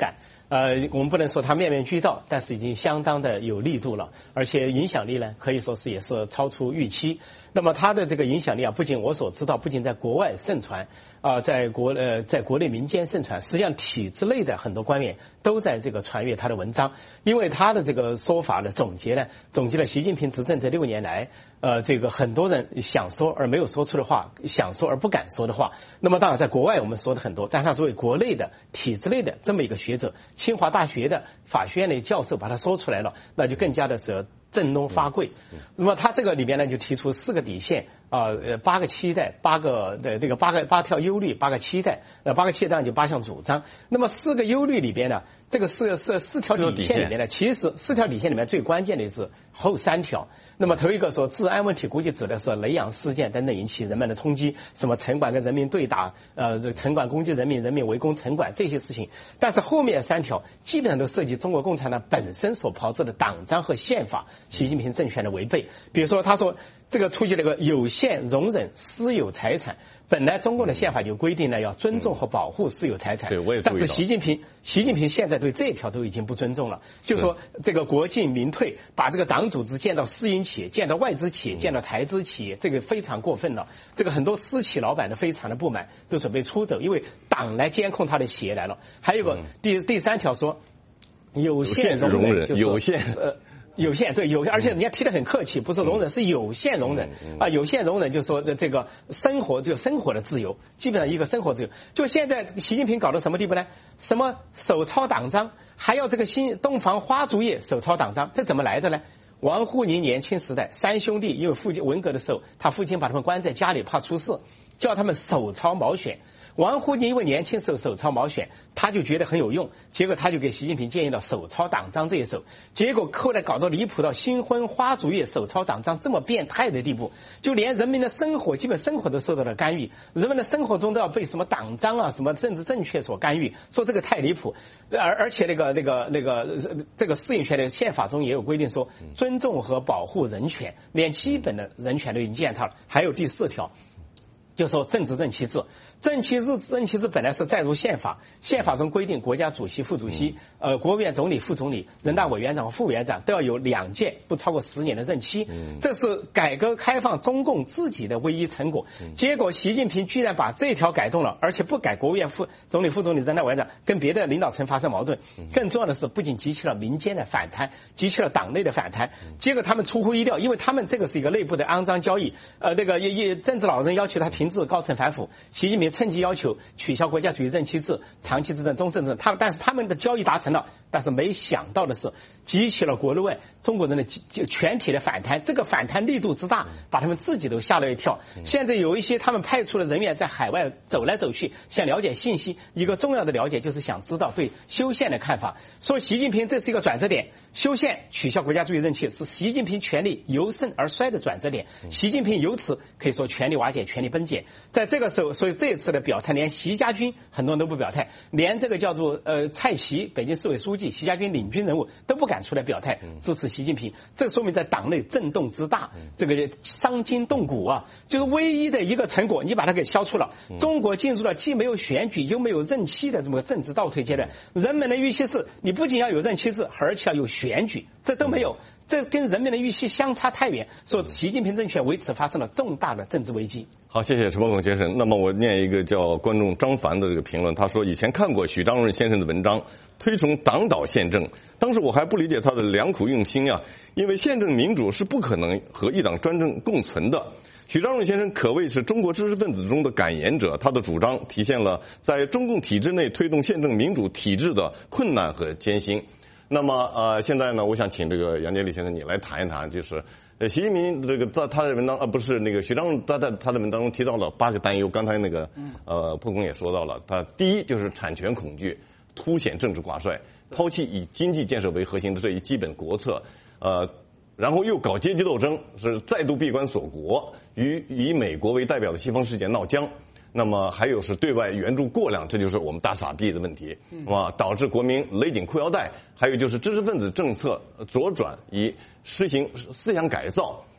我们不能说它面面俱到，但是已经相当的有力度了，而且影响力呢，可以说是也是超出预期。那么它的这个影响力啊，不仅我所知道，不仅在国外盛传，在国内民间盛传，实际上体制内的很多官员都在这个传阅他的文章，因为他的这个说法的总结了习近平执政这6年来，这个很多人想说而没有说出的话，想说而不敢说的话。那么当然在国外我们说的很多，但他作为国内的体制内的这么一个学者，清华大学的法学院的教授把它说出来了，那就更加的是振聋发聩。那么他这个里面呢，就提出4个底线，8个期待，8条忧虑，8个期待，8个期待就8项主张。那么4个忧虑里边呢，这个4条底线里面呢，其实4条底线里面最关键的是后3条。那么头一个说治安问题，估计指的是雷洋事件等等引起人们的冲击，什么城管跟人民对打，城管攻击人民，人民围攻城管这些事情。但是后面3条基本上都涉及中国共产党本身所炮制的党章和宪法，习近平政权的违背。比如说他说这个触及了个有限容忍私有财产，本来中国的宪法就规定了要尊重和保护私有财产，
对，我也注意到。
但是习近平现在对这一条都已经不尊重了，就是说这个国进民退，把这个党组织建到私营企业，建到外资企业，建到台资企业，这个非常过分了。这个很多私企老板都非常的不满，都准备出走，因为党来监控他的企业来了。还有个第3条说有限容忍，就是有限对有，而且人家提得很客气，不是容忍，是有限容忍啊。有限容忍就说的这个生活的自由，基本上一个生活自由。就现在习近平搞到什么地步呢？什么手抄党章，还要这个新东方花烛夜手抄党章，这怎么来的呢？王沪宁年轻时代3兄弟，因为父亲文革的时候，他父亲把他们关在家里怕出事，叫他们手抄毛选。王沪宁因为年轻时候手抄毛选，他就觉得很有用，结果他就给习近平建议了手抄党章这一手，结果后来搞到离谱到新婚花烛夜手抄党章这么变态的地步，就连人民的生活基本生活都受到了干预，人们的生活中都要被什么党章啊什么政治正确所干预，说这个太离谱。而且这个适应权的宪法中也有规定说尊重和保护人权，连基本的人权都已经践踏了。还有第4条就说政治任期制，任期制本来是载入宪法，宪法中规定国家主席、副主席、国务院总理、副总理、人大委员长和副委员长都要有2届不超过10年的任期，这是改革开放中共自己的唯一成果。结果习近平居然把这条改动了，而且不改国务院总理、副总理、人大委员长，跟别的领导层发生矛盾。更重要的是，不仅激起了民间的反弹，激起了党内的反弹。结果他们出乎意料，因为他们这个是一个内部的肮脏交易，政治老人要求他停止高层反腐，习近平趁机要求取消国家主义任期制、长期执政、终身执政。但是他们的交易达成了，但是没想到的是，激起了国内外中国人的全体的反弹。这个反弹力度之大，把他们自己都吓了一跳。现在有一些他们派出的人员在海外走来走去，想了解信息。一个重要的了解就是想知道对修宪的看法。说习近平这是一个转折点，修宪取消国家主义任期是习近平权力由盛而衰的转折点。习近平由此可以说权力瓦解、权力崩解。在这个时候，所以这一次的表态，连习家军很多人都不表态，连这个叫做蔡奇北京市委书记、习家军领军人物都不敢出来表态支持习近平。这说明在党内震动之大，这个伤筋动骨啊，就是唯一的一个成果，你把它给消除了。中国进入了既没有选举又没有任期的这么政治倒退阶段。人们的预期是，你不仅要有任期制，而且要有选举，这都没有。这跟人民的预期相差太远，说习近平政权为此发生了重大的政治危机。
好，谢谢陈伯孔先生。那么我念一个叫观众张凡的这个评论，他说以前看过许章润先生的文章，推崇党导宪政，当时我还不理解他的良苦用心啊，因为宪政民主是不可能和一党专政共存的。许章润先生可谓是中国知识分子中的感言者，他的主张体现了在中共体制内推动宪政民主体制的困难和艰辛。那么现在呢，我想请这个杨洁篪先生你来谈一谈，就是习近平这个在他的文章不是那个许章润在他的文章中提到了8个担忧，刚才那个破空也说到了，他第一就是产权恐惧，凸显政治挂帅，抛弃以经济建设为核心的这一基本国策，然后又搞阶级斗争，是再度闭关锁国，与以美国为代表的西方世界闹僵。那么还有是对外援助过量，这就是我们大撒币的问题，导致国民勒紧裤腰带。还有就是知识分子政策左转，以实行思想改造，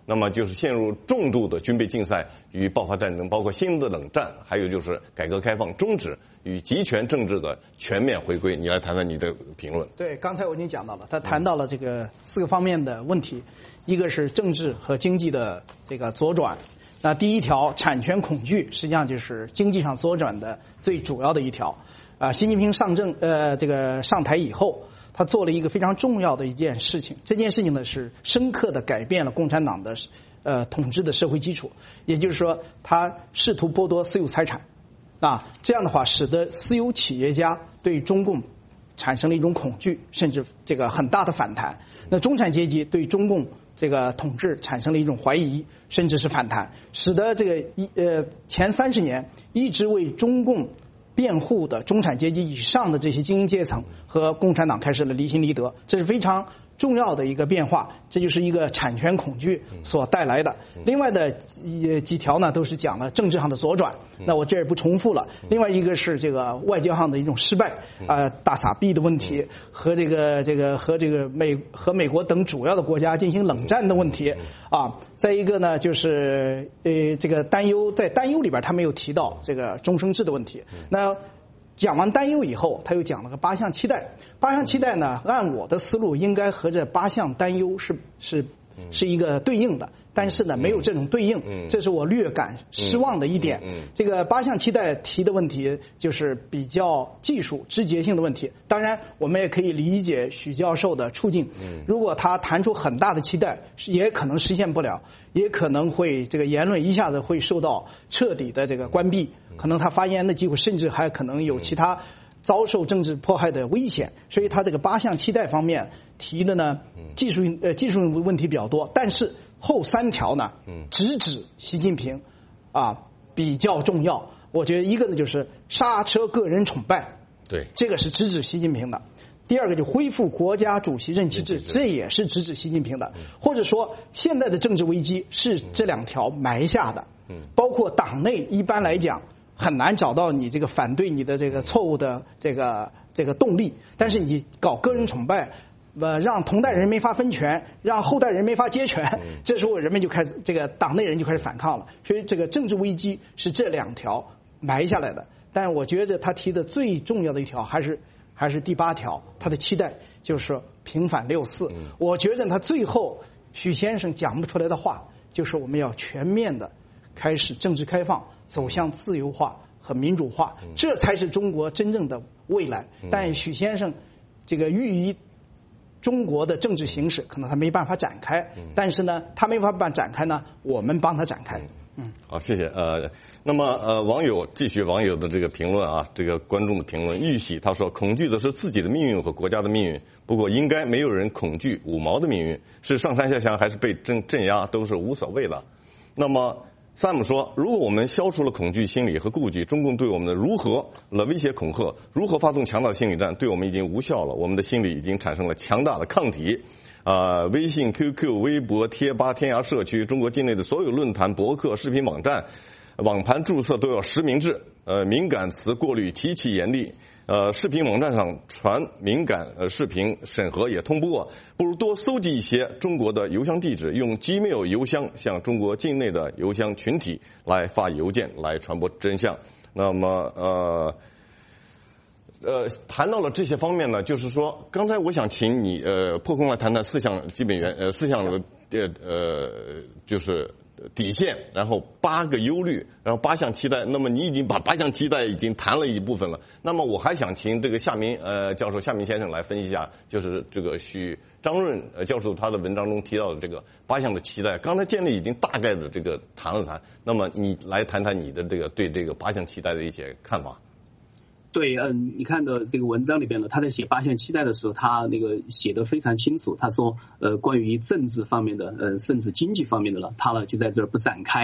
那么就是陷入重度的军备竞赛与爆发战争，包括新的冷战，还有就是改革开放终止与集权政治的全面回归。你来谈谈你的评论。
对，刚才我已经讲到了，他谈到了这个4个方面的问题，一个是政治和经济的这个左转。那第一条，产权恐惧，实际上就是经济上左转的最主要的一条。习近平上台以后，他做了一个非常重要的一件事情，这件事情呢是深刻的改变了共产党的统治的社会基础，也就是说，他试图剥夺私有财产，这样的话使得私有企业家对中共产生了一种恐惧，甚至这个很大的反弹。那中产阶级对中共这个统治产生了一种怀疑，甚至是反弹，使得这个前30年一直为中共辩护的中产阶级以上的这些精英阶层和共产党开始了离心离德，这是非常重要的一个变化，这就是一个产权恐惧所带来的。另外的几条呢，都是讲了政治上的左转，那我这也不重复了。另外一个是这个外交上的一种失败，大撒币的问题和和美国等主要的国家进行冷战的问题啊。再一个呢，就是这个担忧，在担忧里边他没有提到这个终生制的问题。那讲完担忧以后，他又讲了个8项期待。8项期待呢，按我的思路，应该和这8项担忧是一个对应的，但是呢，没有这种对应，这是我略感失望的一点。这个8项期待提的问题就是比较技术枝节性的问题。当然，我们也可以理解许教授的处境。如果他谈出很大的期待，也可能实现不了，也可能会这个言论一下子会受到彻底的这个关闭，可能他发言的机会，甚至还可能有其他遭受政治迫害的危险。所以他这个8项期待方面提的呢，技术问题比较多，但是后3条呢，直指习近平比较重要。我觉得一个呢就是刹车个人崇拜，
对，
这个是直指习近平的。第二个就恢复国家主席任期制，这也是直指习近平的。或者说现在的政治危机是这2条埋下的，包括党内一般来讲很难找到你这个反对你的这个错误的这个动力，但是你搞个人崇拜，让同代人没法分权，让后代人没法接权，这时候人们就开始这个党内人就开始反抗了。所以这个政治危机是这2条埋下来的。但我觉得他提的最重要的一条还是第8条，他的期待就是平反6·4。我觉得他最后许先生讲不出来的话，就是我们要全面的开始政治开放，走向自由化和民主化，这才是中国真正的未来。但许先生这个寓于中国的政治形势，可能他没办法展开，但是呢，他没办法展开呢，我们帮他展开。
好，谢谢。那么网友的这个评论啊，这个观众的评论，玉玺他说，恐惧的是自己的命运和国家的命运，不过应该没有人恐惧5毛的命运，是上山下乡还是被镇压都是无所谓的。那么Sam 说，如果我们消除了恐惧心理和顾忌，中共对我们的如何威胁恐吓，如何发动强大的心理战，对我们已经无效了，我们的心理已经产生了强大的抗体。微信、QQ、微博、贴吧、天涯社区，中国境内的所有论坛、博客、视频网站、网盘注册都要实名制，敏感词过滤极其严厉。视频网站上传敏感视频审核也通不过，不如多搜集一些中国的邮箱地址，用 Gmail 邮箱向中国境内的邮箱群体来发邮件，来传播真相。那么谈到了这些方面呢，就是说，刚才我想请你破空来谈谈4项基本4项就是底线，然后8个忧虑，然后8项期待。那么你已经把8项期待已经谈了一部分了。那么我还想请这个夏明教授、夏明先生来分析一下，就是这个许张润教授他的文章中提到的这个8项的期待。刚才建立已经大概的这个谈了谈，那么你来谈谈你的这个对这个8项期待的一些看法。
对，你看的这个文章里边呢，他在写8项期待的时候，他那个写得非常清楚。他说，关于政治方面的，甚至经济方面的呢，他呢就在这儿不展开。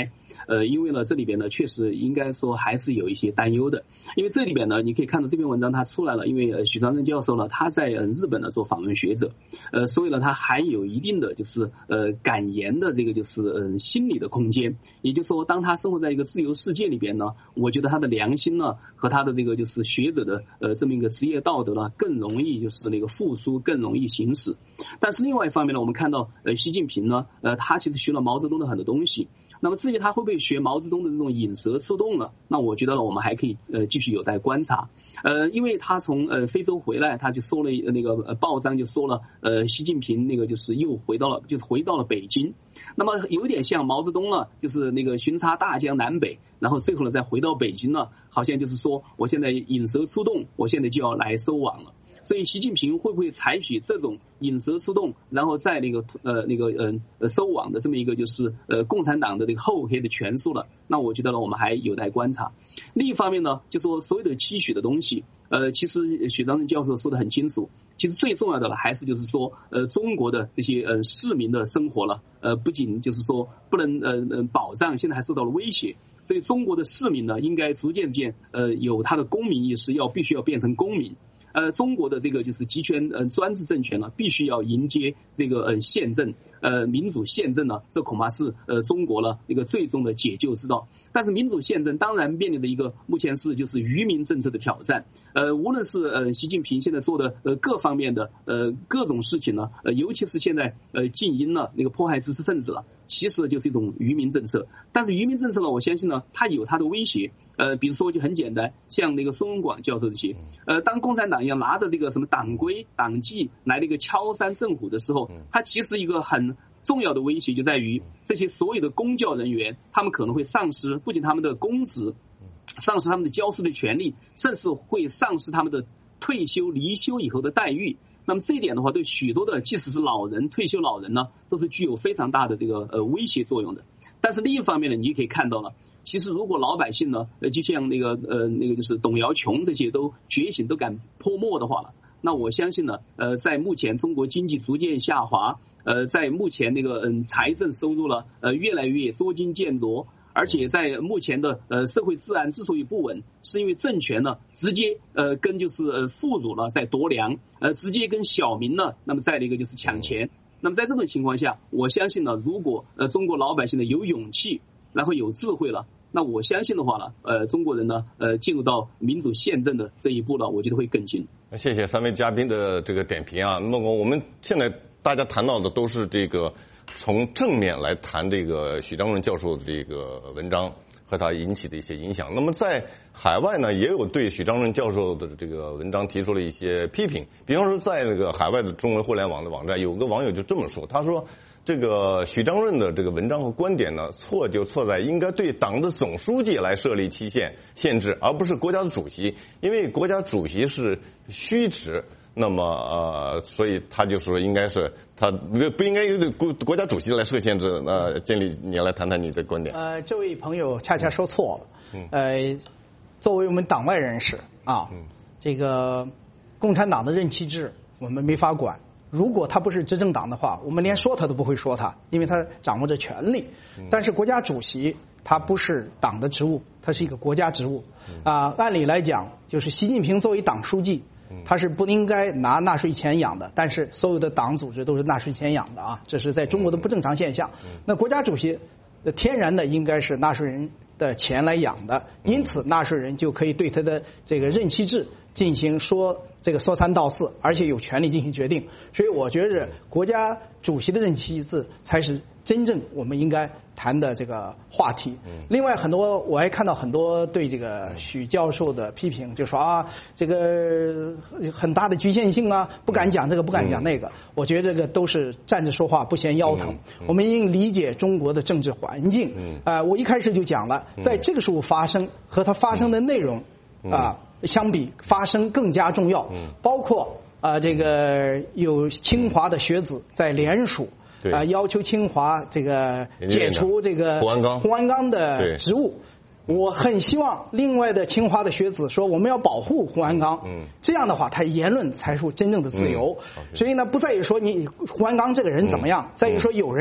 因为呢这里边呢确实应该说还是有一些担忧的，因为这里边呢你可以看到这篇文章它出来了，因为许章任教授呢他在日本呢做访问学者，所以呢他还有一定的就是感言的这个就是心理的空间，也就是说当他生活在一个自由世界里边呢，我觉得他的良心呢和他的这个就是学者的这么一个职业道德呢更容易就是那个复苏，更容易行使。但是另外一方面呢，我们看到习近平呢他其实学了毛泽东的很多东西，那么至于他会不会学毛泽东的这种引蛇出洞呢？那我觉得呢我们还可以继续有待观察。因为他从非洲回来，他就说了那个报章就说了习近平那个就是又回到了北京，那么有点像毛泽东了，就是那个巡查大江南北，然后最后呢再回到北京了，好像就是说我现在引蛇出洞，我现在就要来收网了。所以习近平会不会采取这种引蛇出洞，然后在收网的这么一个就是共产党的这个厚黑的权术了？那我觉得呢我们还有待观察。另一方面呢，就说所有的期许的东西，其实许章任教授说得很清楚，其实最重要的了还是就是说中国的这些市民的生活了，不仅就是说不能保障，现在还受到了威胁。所以中国的市民呢应该逐渐有他的公民意识，必须要变成公民。中国的这个就是集权专制政权呢，必须要迎接这个宪政，民主宪政呢，这恐怕是中国了一个最终的解救之道。但是民主宪政当然面临的一个目前是就是愚民政策的挑战。无论是习近平现在做的各方面的各种事情呢，尤其是现在禁音了那个迫害知识分子了，其实就是一种愚民政策。但是愚民政策呢，我相信呢，它有它的威胁。比如说就很简单，像那个孙文广教授这些，当共产党要拿着这个什么党规党纪来那个敲山震虎的时候，它其实一个很重要的威胁就在于这些所有的公教人员，他们可能会丧失不仅他们的公职，丧失他们的教书的权利，甚至会丧失他们的退休离休以后的待遇。那么这一点的话，对许多的即使是老人退休老人呢，都是具有非常大的这个威胁作用的。但是另一方面呢，你也可以看到了，其实如果老百姓呢就像那个就是董瑶琼这些都觉醒都敢泼墨的话了，那我相信呢在目前中国经济逐渐下滑，在目前那个财政收入了越来越捉襟见肘，而且在目前的社会治安之所以不稳，是因为政权呢直接跟就是富庶了在夺粮，直接跟小民呢那么在那个就是抢钱。那么在这种情况下，我相信呢，如果中国老百姓呢有勇气，然后有智慧了，那我相信的话呢，中国人呢进入到民主宪政的这一步呢，我觉得会更近。
谢谢三位嘉宾的这个点评啊。那么我们现在大家谈到的都是这个从正面来谈这个许章任教授的这个文章和他引起的一些影响。那么在海外呢，也有对许章任教授的这个文章提出了一些批评。比方说，在那个海外的中文互联网的网站，有个网友就这么说，他说这个许章任的这个文章和观点呢，错就错在应该对党的总书记来设立期限制，而不是国家的主席，因为国家主席是虚职。那么所以他就说应该是他不应该由国家主席来设限制。建立你来谈谈你的观点。
这位朋友恰恰说错了。作为我们党外人士啊，这个共产党的任期制我们没法管。如果他不是执政党的话，我们连说他都不会说他，因为他掌握着权力。但是国家主席他不是党的职务，他是一个国家职务。按理来讲，就是习近平作为党书记，他是不应该拿纳税钱养的，但是所有的党组织都是纳税钱养的啊，这是在中国的不正常现象。那国家主席天然的应该是纳税人的钱来养的，因此纳税人就可以对他的这个任期制进行说三道四，而且有权利进行决定。所以我觉得国家主席的任期制才是真正我们应该谈的这个话题。另外我还看到很多对这个许教授的批评，就说这个很大的局限性啊，不敢讲这个不敢讲那个。我觉得这个都是站着说话不嫌腰疼。我们应理解中国的政治环境。我一开始就讲了，在这个时候发生和它发生的内容相比，发生更加重要。包括这个有清华的学子在联署要求清华这个解除这个胡鞍钢的职务。我很希望另外的清华的学子说我们要保护胡鞍钢，这样的话他言论才是真正的自由。所以呢，不在于说你胡鞍钢这个人怎么样，在于说有人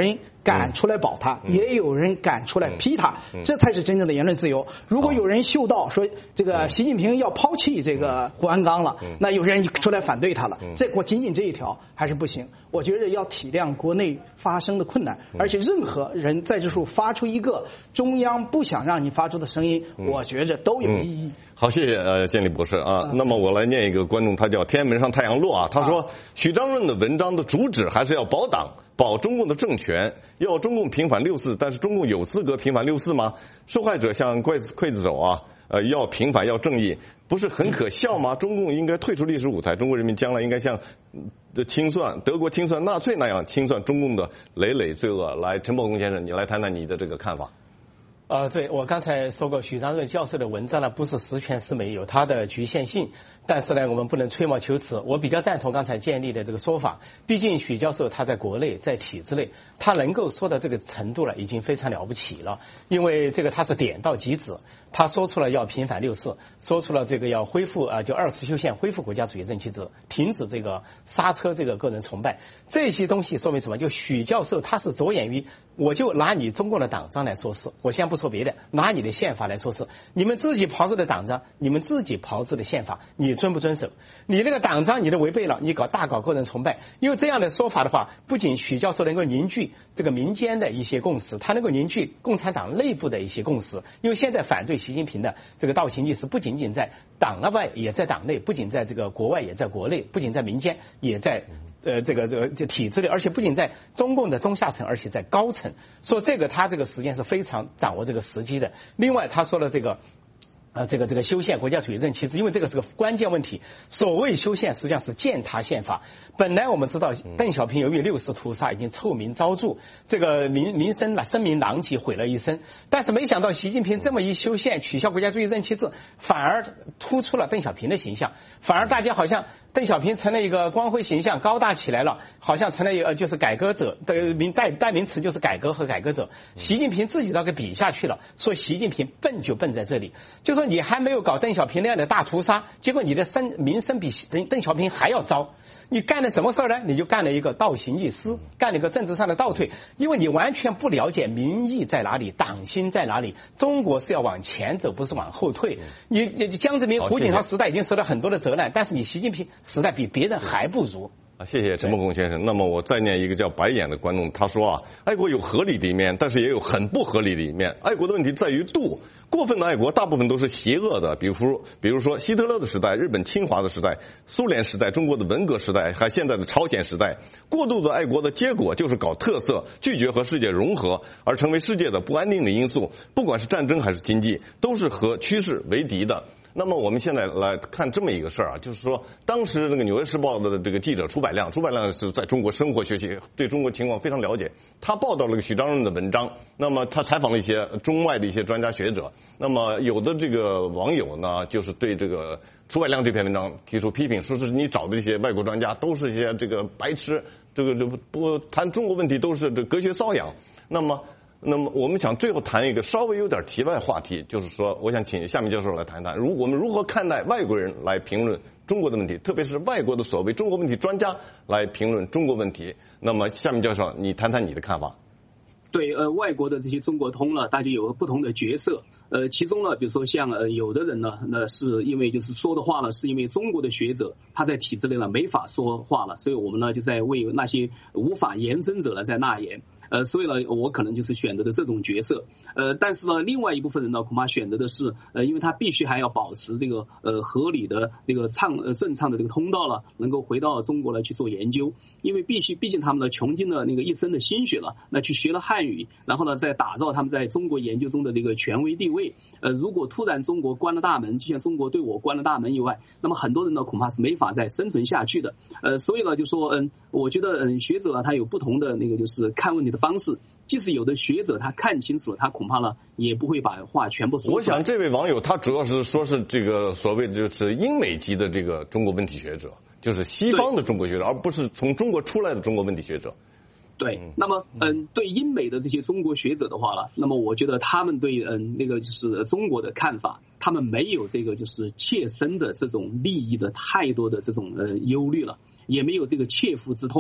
敢出来保他，也有人敢出来批他，这才是真正的言论自由。如果有人嗅到说这个习近平要抛弃这个胡鞍钢了，那有人出来反对他了，仅仅这一条还是不行。我觉得要体谅国内发生的困难，而且任何人在这时候发出一个中央不想让你发出的声音，我觉着都有意义。
好，谢谢建立博士啊。那么我来念一个观众，他叫天安门上太阳落啊，他说许章润的文章的主旨还是要保党。保中共的政权，要中共平反6·4，但是中共有资格平反6·4吗？受害者像刽子手啊，要平反要正义，不是很可笑吗？中共应该退出历史舞台，中国人民将来应该像德国清算纳粹那样清算中共的累累罪恶。来，陈伯公先生，你来谈谈你的这个看法。
对，我刚才说过，许章润教授的文章呢，不是十全十美，有它的局限性。但是呢，我们不能吹毛求疵。我比较赞同刚才建立的这个说法。毕竟许教授他在国内，在体制内，他能够说到这个程度了，已经非常了不起了。因为这个他是点到即止，他说出了要平反6·4，说出了这个要恢复就2次修宪，恢复国家主义政体制，停止这个刹车这个个人崇拜。这些东西说明什么？就许教授他是着眼于，我就拿你中共的党章来说事，我先不说别的，拿你的宪法来说事。你们自己炮制的党章，你们自己炮制的宪法，你遵不遵守？你那个党章你都违背了，你大搞个人崇拜。因为这样的说法的话，不仅许教授能够凝聚这个民间的一些共识，他能够凝聚共产党内部的一些共识。因为现在反对习近平的这个倒行逆施，不仅仅在党外，也在党内，不仅在这个国外，也在国内，不仅在民间，也在这个体制里，而且不仅在中共的中下层，而且在高层。说这个他这个实践是非常掌握这个时机的。另外他说了这个修宪国家主义政体制，因为这个是个关键问题。所谓修宪，实际上是践踏宪法。本来我们知道，邓小平由于6·4屠杀已经臭名昭著，这个声名狼藉，毁了一生。但是没想到习近平这么一修宪，取消国家主义政体制，反而突出了邓小平的形象，反而大家好像邓小平成了一个光辉形象，高大起来了，好像成了一个就是改革者的代名词，就是改革和改革者。习近平自己都给比下去了，说习近平笨就笨在这里，就说你还没有搞邓小平那样的大屠杀，结果你的名声比邓小平还要糟。你干了什么事儿呢？你就干了一个倒行逆施，干了一个政治上的倒退，因为你完全不了解民意在哪里，党心在哪里。中国是要往前走，不是往后退。你江泽民、胡锦涛时代已经受了很多的责难，但是你习近平时代比别人还不如。
谢谢陈伯公先生。那么我再念一个叫白眼的观众，他说爱国有合理的一面，但是也有很不合理的一面。爱国的问题在于度，过分的爱国大部分都是邪恶的，比如说希特勒的时代、日本侵华的时代、苏联时代、中国的文革时代，还现在的朝鲜时代。过度的爱国的结果就是搞特色，拒绝和世界融合，而成为世界的不安定的因素。不管是战争还是经济，都是和趋势为敌的。那么我们现在来看这么一个事儿就是说，当时那个《纽约时报》的这个记者楚百亮是在中国生活学习，对中国情况非常了解。他报道了许章润的文章，那么他采访了一些中外的一些专家学者。那么有的这个网友呢，就是对这个楚百亮这篇文章提出批评，说是你找的这些外国专家都是一些这个白痴，这不谈中国问题都是这隔靴搔痒。那么我们想最后谈一个稍微有点题外话题，就是说我想请夏明教授来谈谈，我们如何看待外国人来评论中国的问题，特别是外国的所谓中国问题专家来评论中国问题。那么夏明教授，你谈谈你的看法。
对，外国的这些中国通了，大家有不同的角色。其中呢，比如说像有的人呢，那是因为就是说的话呢，是因为中国的学者他在体制内呢没法说话了，所以我们呢就在为那些无法言声者呢在纳言。所以呢，我可能就是选择的这种角色。但是呢，另外一部分人呢，恐怕选择的是，因为他必须还要保持这个合理的这个顺畅的这个通道了，能够回到中国来去做研究。因为毕竟他们呢穷尽了那个一生的心血了，那去学了汉语，然后呢再打造他们在中国研究中的这个权威地位。如果突然中国关了大门，就像中国对我关了大门以外，那么很多人呢恐怕是没法再生存下去的。所以呢，就说我觉得学者他有不同的那个就是看问题的方式。即使有的学者他看清楚了，他恐怕呢也不会把话全部说出来。
我想这位网友他主要是说是这个所谓的就是英美籍的这个中国问题学者，就是西方的中国学者，而不是从中国出来的中国问题学者。
对，那么对英美的这些中国学者的话了，那么我觉得他们对那个就是中国的看法，他们没有这个就是切身的这种利益的太多的这种忧虑了，也没有这个切肤之痛。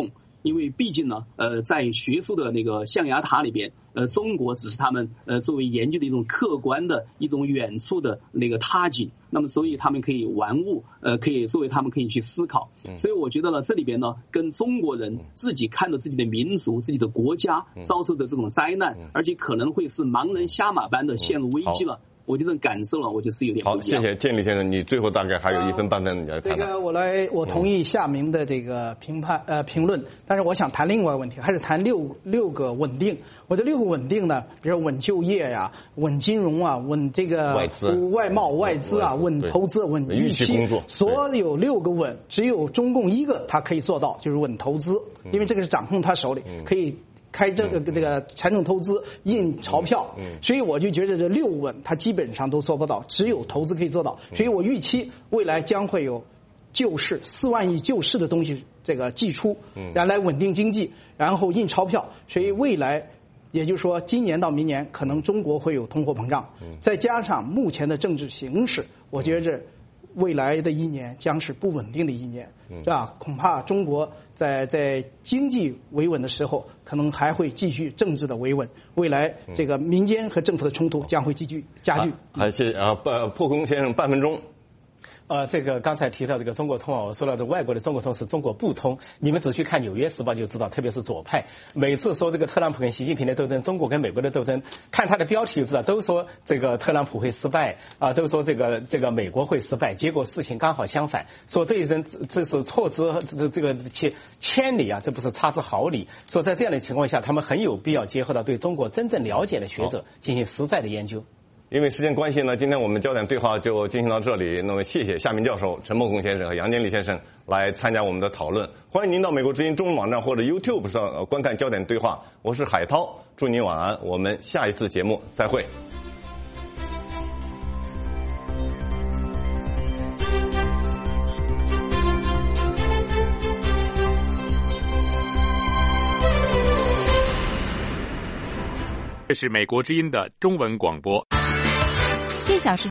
因为毕竟呢，在学术的那个象牙塔里边，中国只是他们作为研究的一种客观的一种远处的那个他景，那么所以他们可以玩物，可以作为他们可以去思考。所以我觉得呢，这里边呢，跟中国人自己看着自己的民族、自己的国家遭受的这种灾难，而且可能会是盲人瞎马般的陷入危机了。我这种感受了，我就是有点不一样。
好，谢谢建立先生，你最后大概还有1分半分，你来谈谈。
这个我同意夏明的这个评论，但是我想谈另外一个问题，还是谈六个稳定。我这6个稳定呢，比如说稳就业呀、稳金融啊、稳这个外贸外资啊、稳投资、稳预期，所有6个稳，只有中共一个他可以做到，就是稳投资，因为这个是掌控他手里，可以开这个财政投资、印钞票，所以我就觉得这6稳它基本上都做不到，只有投资可以做到。所以我预期未来将会有救市4万亿救市的东西这个寄出，然后来稳定经济，然后印钞票。所以未来也就是说今年到明年可能中国会有通货膨胀，再加上目前的政治形势，我觉着未来的1年将是不稳定的1年，是吧？恐怕中国在经济维稳的时候，可能还会继续政治的维稳。未来这个民间和政府的冲突将会继续加剧。
谢谢破空先生，半分钟。
这个刚才提到这个中国通我说了，这外国的中国通是中国不通。你们只去看《纽约时报》就知道，特别是左派，每次说这个特朗普跟习近平的斗争，中国跟美国的斗争，看他的标题就知道，都说这个特朗普会失败啊，都说这个美国会失败。结果事情刚好相反，说这一人这是错之这个千里啊，这不是差之毫厘。说在这样的情况下，他们很有必要结合到对中国真正了解的学者进行实在的研究。
因为时间关系呢，今天我们焦点对话就进行到这里。那么谢谢夏明教授、陈默空先生和杨建立先生来参加我们的讨论。欢迎您到美国之音中文网站或者 YouTube 上观看焦点对话。我是海涛，祝您晚安，我们下一次节目再会。
这是美国之音的中文广播。
1小时